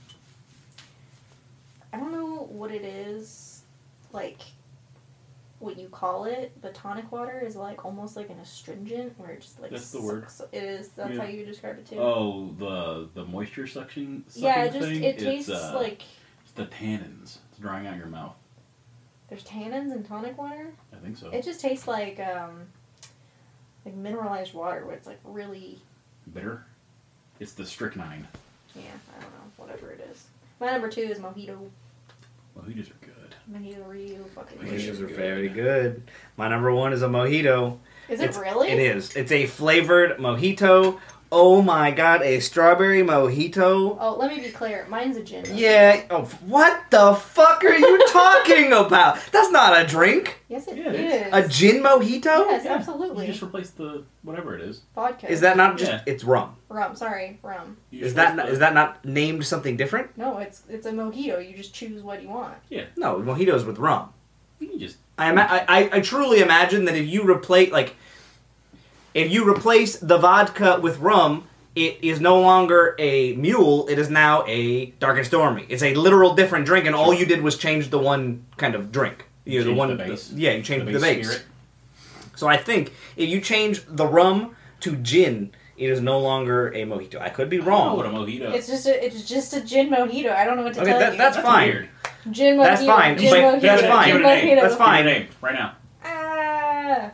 [SPEAKER 1] I don't know what it is, like, what you call it, but tonic water is like almost like an astringent, where it just like
[SPEAKER 3] That's the word.
[SPEAKER 1] sucks- It is. That's
[SPEAKER 3] Yeah.
[SPEAKER 1] how you describe it too.
[SPEAKER 3] Oh, the the moisture suction sucking
[SPEAKER 1] yeah, it just
[SPEAKER 3] thing?
[SPEAKER 1] it
[SPEAKER 3] It's,
[SPEAKER 1] tastes
[SPEAKER 3] uh,
[SPEAKER 1] like
[SPEAKER 3] It's the tannins. It's drying out your mouth.
[SPEAKER 1] there's tannins in tonic water.
[SPEAKER 3] I think so.
[SPEAKER 1] It just tastes like um, like mineralized water, where it's like really
[SPEAKER 3] Bitter? It's the strychnine.
[SPEAKER 1] yeah, I don't know, whatever it is. My number two is mojito.
[SPEAKER 3] Mojitos are good.
[SPEAKER 1] Mojito Rio fucking.
[SPEAKER 3] Mojitos
[SPEAKER 1] good.
[SPEAKER 2] Mojitos are
[SPEAKER 3] good.
[SPEAKER 2] very good. My number one is a mojito.
[SPEAKER 1] Is it
[SPEAKER 2] It's-
[SPEAKER 1] really?
[SPEAKER 2] It is. It's a flavored mojito. Oh my god, a strawberry mojito.
[SPEAKER 1] Oh, let me be clear. Mine's a gin.
[SPEAKER 2] Yeah. Oh, what the fuck are you talking about? That's not a drink.
[SPEAKER 1] Yes, it
[SPEAKER 3] Yeah, it
[SPEAKER 1] is.
[SPEAKER 2] A gin mojito?
[SPEAKER 1] Yes,
[SPEAKER 3] Yeah,
[SPEAKER 1] absolutely.
[SPEAKER 3] You just replace the whatever it is.
[SPEAKER 1] Vodka.
[SPEAKER 2] Is that not just?
[SPEAKER 3] Yeah.
[SPEAKER 2] It's rum.
[SPEAKER 1] rum? Sorry, rum.
[SPEAKER 3] You
[SPEAKER 2] Is
[SPEAKER 3] just
[SPEAKER 2] that
[SPEAKER 3] replace
[SPEAKER 2] not,
[SPEAKER 3] the-
[SPEAKER 2] is that not named something different?
[SPEAKER 1] No, it's it's a mojito. You just choose what you want.
[SPEAKER 2] No, mojitos with rum.
[SPEAKER 3] You can just
[SPEAKER 2] I, ima- I I I truly imagine that if you replace like, if you replace the vodka with rum, it is no longer a mule. It is now a dark and stormy. It's a literal different drink, and all you did was change the one kind of drink. You know, the
[SPEAKER 3] Change
[SPEAKER 2] one.
[SPEAKER 3] the base.
[SPEAKER 2] yeah, you changed the
[SPEAKER 3] base
[SPEAKER 2] base.
[SPEAKER 3] spirit.
[SPEAKER 2] So I think if you change the rum to gin, it is no longer a mojito. I could be
[SPEAKER 3] I don't know
[SPEAKER 2] wrong.
[SPEAKER 3] what a mojito.
[SPEAKER 1] It's just a it's just a gin mojito. I don't know what to
[SPEAKER 2] Okay,
[SPEAKER 1] tell
[SPEAKER 2] that-
[SPEAKER 1] you.
[SPEAKER 2] that's
[SPEAKER 3] That's
[SPEAKER 2] fine.
[SPEAKER 3] weird.
[SPEAKER 1] Gin mojito.
[SPEAKER 2] That's fine,
[SPEAKER 1] Gin
[SPEAKER 2] but
[SPEAKER 1] mojito,
[SPEAKER 2] that's
[SPEAKER 1] gin
[SPEAKER 2] fine.
[SPEAKER 3] Give it a name.
[SPEAKER 1] mojito.
[SPEAKER 2] That's fine.
[SPEAKER 3] Give it a name right now.
[SPEAKER 1] Ah.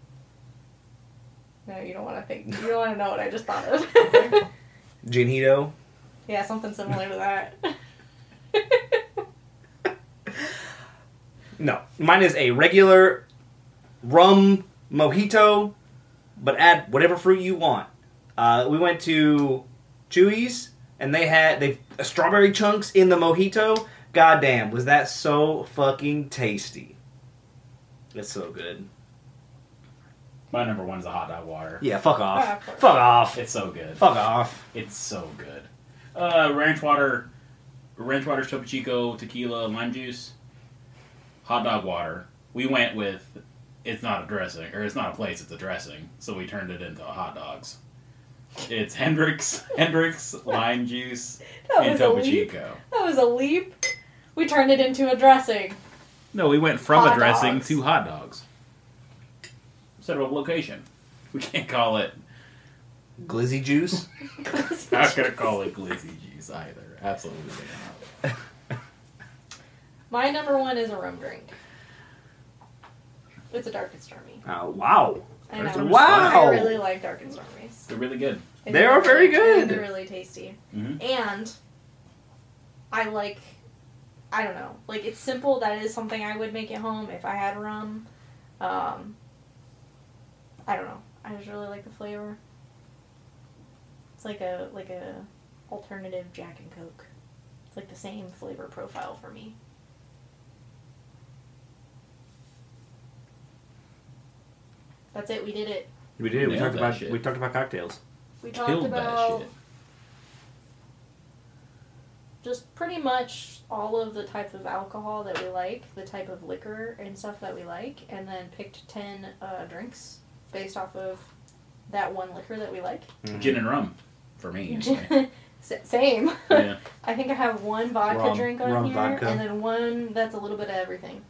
[SPEAKER 1] No, you don't want to think. You don't want to know what I just thought of.
[SPEAKER 2] Ginito.
[SPEAKER 1] Yeah, something similar to that.
[SPEAKER 2] No, mine is a regular rum mojito, but add whatever fruit you want. Uh, we went to Chewy's, and they had they strawberry chunks in the mojito. Goddamn, was that so fucking tasty? It's so good.
[SPEAKER 3] My number one is a hot dog water.
[SPEAKER 2] Yeah, fuck off.
[SPEAKER 1] Ah, of course.
[SPEAKER 2] Fuck off.
[SPEAKER 3] It's so good.
[SPEAKER 2] Fuck off.
[SPEAKER 3] It's so good. Uh, ranch water, ranch water, Topo Chico, tequila, lime juice, hot dog water. We went with it's not a dressing, or it's not a place, it's a dressing. So we turned it into hot dogs. It's Hendrix, Hendrix, lime juice,
[SPEAKER 1] That
[SPEAKER 3] and
[SPEAKER 1] was a
[SPEAKER 3] Topo
[SPEAKER 1] leap.
[SPEAKER 3] Chico.
[SPEAKER 1] That was a leap. We turned it into a dressing.
[SPEAKER 3] No, we went from
[SPEAKER 1] Hot
[SPEAKER 3] a dressing
[SPEAKER 1] dogs.
[SPEAKER 3] to hot dogs. Instead of a location. We can't call it...
[SPEAKER 2] Glizzy juice.
[SPEAKER 3] I'm not going to call it glizzy juice either. Absolutely not.
[SPEAKER 1] My number one is a rum drink. It's a Dark and Stormy.
[SPEAKER 2] Oh, wow.
[SPEAKER 1] I
[SPEAKER 3] Dark and
[SPEAKER 1] know.
[SPEAKER 3] Stormy's
[SPEAKER 2] Wow.
[SPEAKER 1] I really like Dark and Stormies.
[SPEAKER 3] They're really good.
[SPEAKER 1] I think
[SPEAKER 2] They are very
[SPEAKER 1] really- I think
[SPEAKER 2] good.
[SPEAKER 1] They're really tasty.
[SPEAKER 3] Mm-hmm.
[SPEAKER 1] And I like, I don't know, like it's simple. That is something I would make at home if I had rum. Um, I don't know. I just really like the flavor. It's like a like a alternative Jack and Coke. It's like the same flavor profile for me. That's it. We did it.
[SPEAKER 2] We did. We
[SPEAKER 3] Nailed
[SPEAKER 2] talked
[SPEAKER 3] that
[SPEAKER 2] about
[SPEAKER 3] shit.
[SPEAKER 2] we talked about cocktails.
[SPEAKER 1] We talked
[SPEAKER 3] Killed that
[SPEAKER 1] about
[SPEAKER 3] shit.
[SPEAKER 1] just pretty much all of the type of alcohol that we like, the type of liquor and stuff that we like, and then picked ten uh, drinks based off of that one liquor that we like.
[SPEAKER 2] Mm-hmm.
[SPEAKER 3] Gin and rum, for me. Anyway.
[SPEAKER 1] S- Same.
[SPEAKER 3] Yeah.
[SPEAKER 1] I think I have one vodka
[SPEAKER 2] Rum-
[SPEAKER 1] drink on
[SPEAKER 2] rum
[SPEAKER 1] here,
[SPEAKER 2] vodka.
[SPEAKER 1] and then one that's a little bit of everything.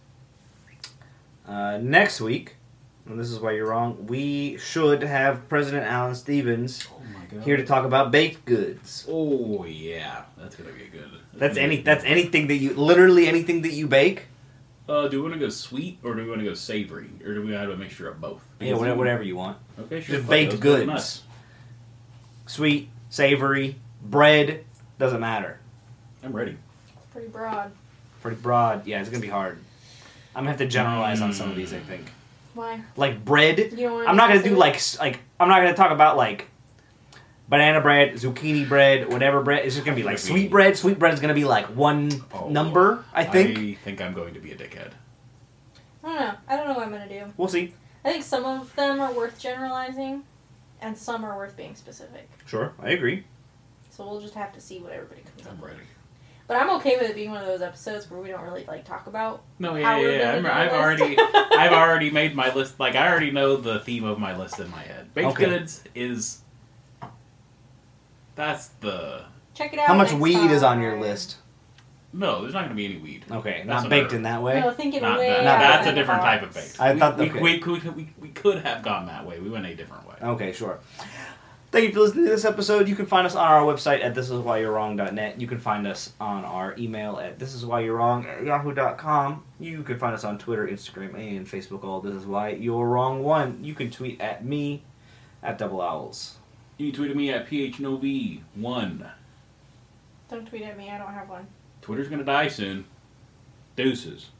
[SPEAKER 2] Uh, next week, and this is why you're wrong, we should have President Alan Stevens
[SPEAKER 3] Oh my god.
[SPEAKER 2] here to talk about baked goods.
[SPEAKER 3] Oh yeah, that's gonna be good.
[SPEAKER 2] That's
[SPEAKER 3] gonna
[SPEAKER 2] any
[SPEAKER 3] be
[SPEAKER 2] that's
[SPEAKER 3] good.
[SPEAKER 2] anything that you literally anything that you bake.
[SPEAKER 3] Uh, do we want to go sweet or do we want to go savory or do we have a mixture of both?
[SPEAKER 2] Yeah, whatever, whatever you want.
[SPEAKER 3] Okay, sure.
[SPEAKER 2] Just
[SPEAKER 3] fuck
[SPEAKER 2] baked
[SPEAKER 3] those, go
[SPEAKER 2] goods.
[SPEAKER 3] nuts.
[SPEAKER 2] Sweet, savory, bread, doesn't matter.
[SPEAKER 3] I'm ready.
[SPEAKER 1] Pretty broad.
[SPEAKER 2] Pretty broad. Yeah, it's gonna be hard. I'm gonna have to generalize on some of these, I think.
[SPEAKER 1] Why?
[SPEAKER 2] Like bread.
[SPEAKER 1] You don't want
[SPEAKER 2] I'm not gonna do like s- like I'm not gonna talk about like banana bread, zucchini bread, whatever bread. It's just gonna be like sweet bread. Sweet bread is gonna be like one
[SPEAKER 3] Oh,
[SPEAKER 2] number, I think.
[SPEAKER 3] I think I'm going to be a dickhead.
[SPEAKER 1] I don't know. I don't know what I'm gonna do.
[SPEAKER 2] We'll see.
[SPEAKER 1] I think some of them are worth generalizing, and some are worth being specific.
[SPEAKER 2] Sure, I agree.
[SPEAKER 1] So we'll just have to see what everybody comes up
[SPEAKER 3] I'm
[SPEAKER 1] with.
[SPEAKER 3] ready.
[SPEAKER 1] But I'm okay with it being one of those episodes where we don't really like talk about.
[SPEAKER 3] No, yeah,
[SPEAKER 1] How
[SPEAKER 3] yeah,
[SPEAKER 1] we're
[SPEAKER 3] yeah.
[SPEAKER 1] gonna
[SPEAKER 3] I'm,
[SPEAKER 1] do
[SPEAKER 3] I've
[SPEAKER 1] this.
[SPEAKER 3] already, I've already made my list. Like I already know the theme of my list in my head. Baked
[SPEAKER 2] Okay.
[SPEAKER 3] goods is. That's the.
[SPEAKER 1] Check it out.
[SPEAKER 2] How much
[SPEAKER 1] next
[SPEAKER 2] weed is on your
[SPEAKER 1] time.
[SPEAKER 2] list?
[SPEAKER 3] No, there's not going to be any weed.
[SPEAKER 2] Okay,
[SPEAKER 3] That's
[SPEAKER 2] not baked
[SPEAKER 3] another-
[SPEAKER 2] in that way.
[SPEAKER 1] No, thinking
[SPEAKER 3] Not
[SPEAKER 1] way
[SPEAKER 3] that.
[SPEAKER 2] Not
[SPEAKER 1] out
[SPEAKER 3] That's
[SPEAKER 1] of
[SPEAKER 3] a
[SPEAKER 1] the
[SPEAKER 3] different type of
[SPEAKER 1] box.
[SPEAKER 3] baked.
[SPEAKER 2] I
[SPEAKER 3] we,
[SPEAKER 2] thought-
[SPEAKER 3] we,
[SPEAKER 2] okay.
[SPEAKER 3] we, could, we, we could have gone that way. We went a different way.
[SPEAKER 2] Okay, sure. Thank you for listening to this episode. You can find us on our website at this is why you're wrong dot net. You can find us on our email at this is why you're wrong at yahoo dot com. You can find us on Twitter, Instagram, and Facebook. All this is why you're wrong one. You can tweet at me at Double Owls.
[SPEAKER 3] You can tweet at me at P H N O V one.
[SPEAKER 1] Don't tweet at me. I don't have one.
[SPEAKER 3] Twitter's going to die soon. Deuces.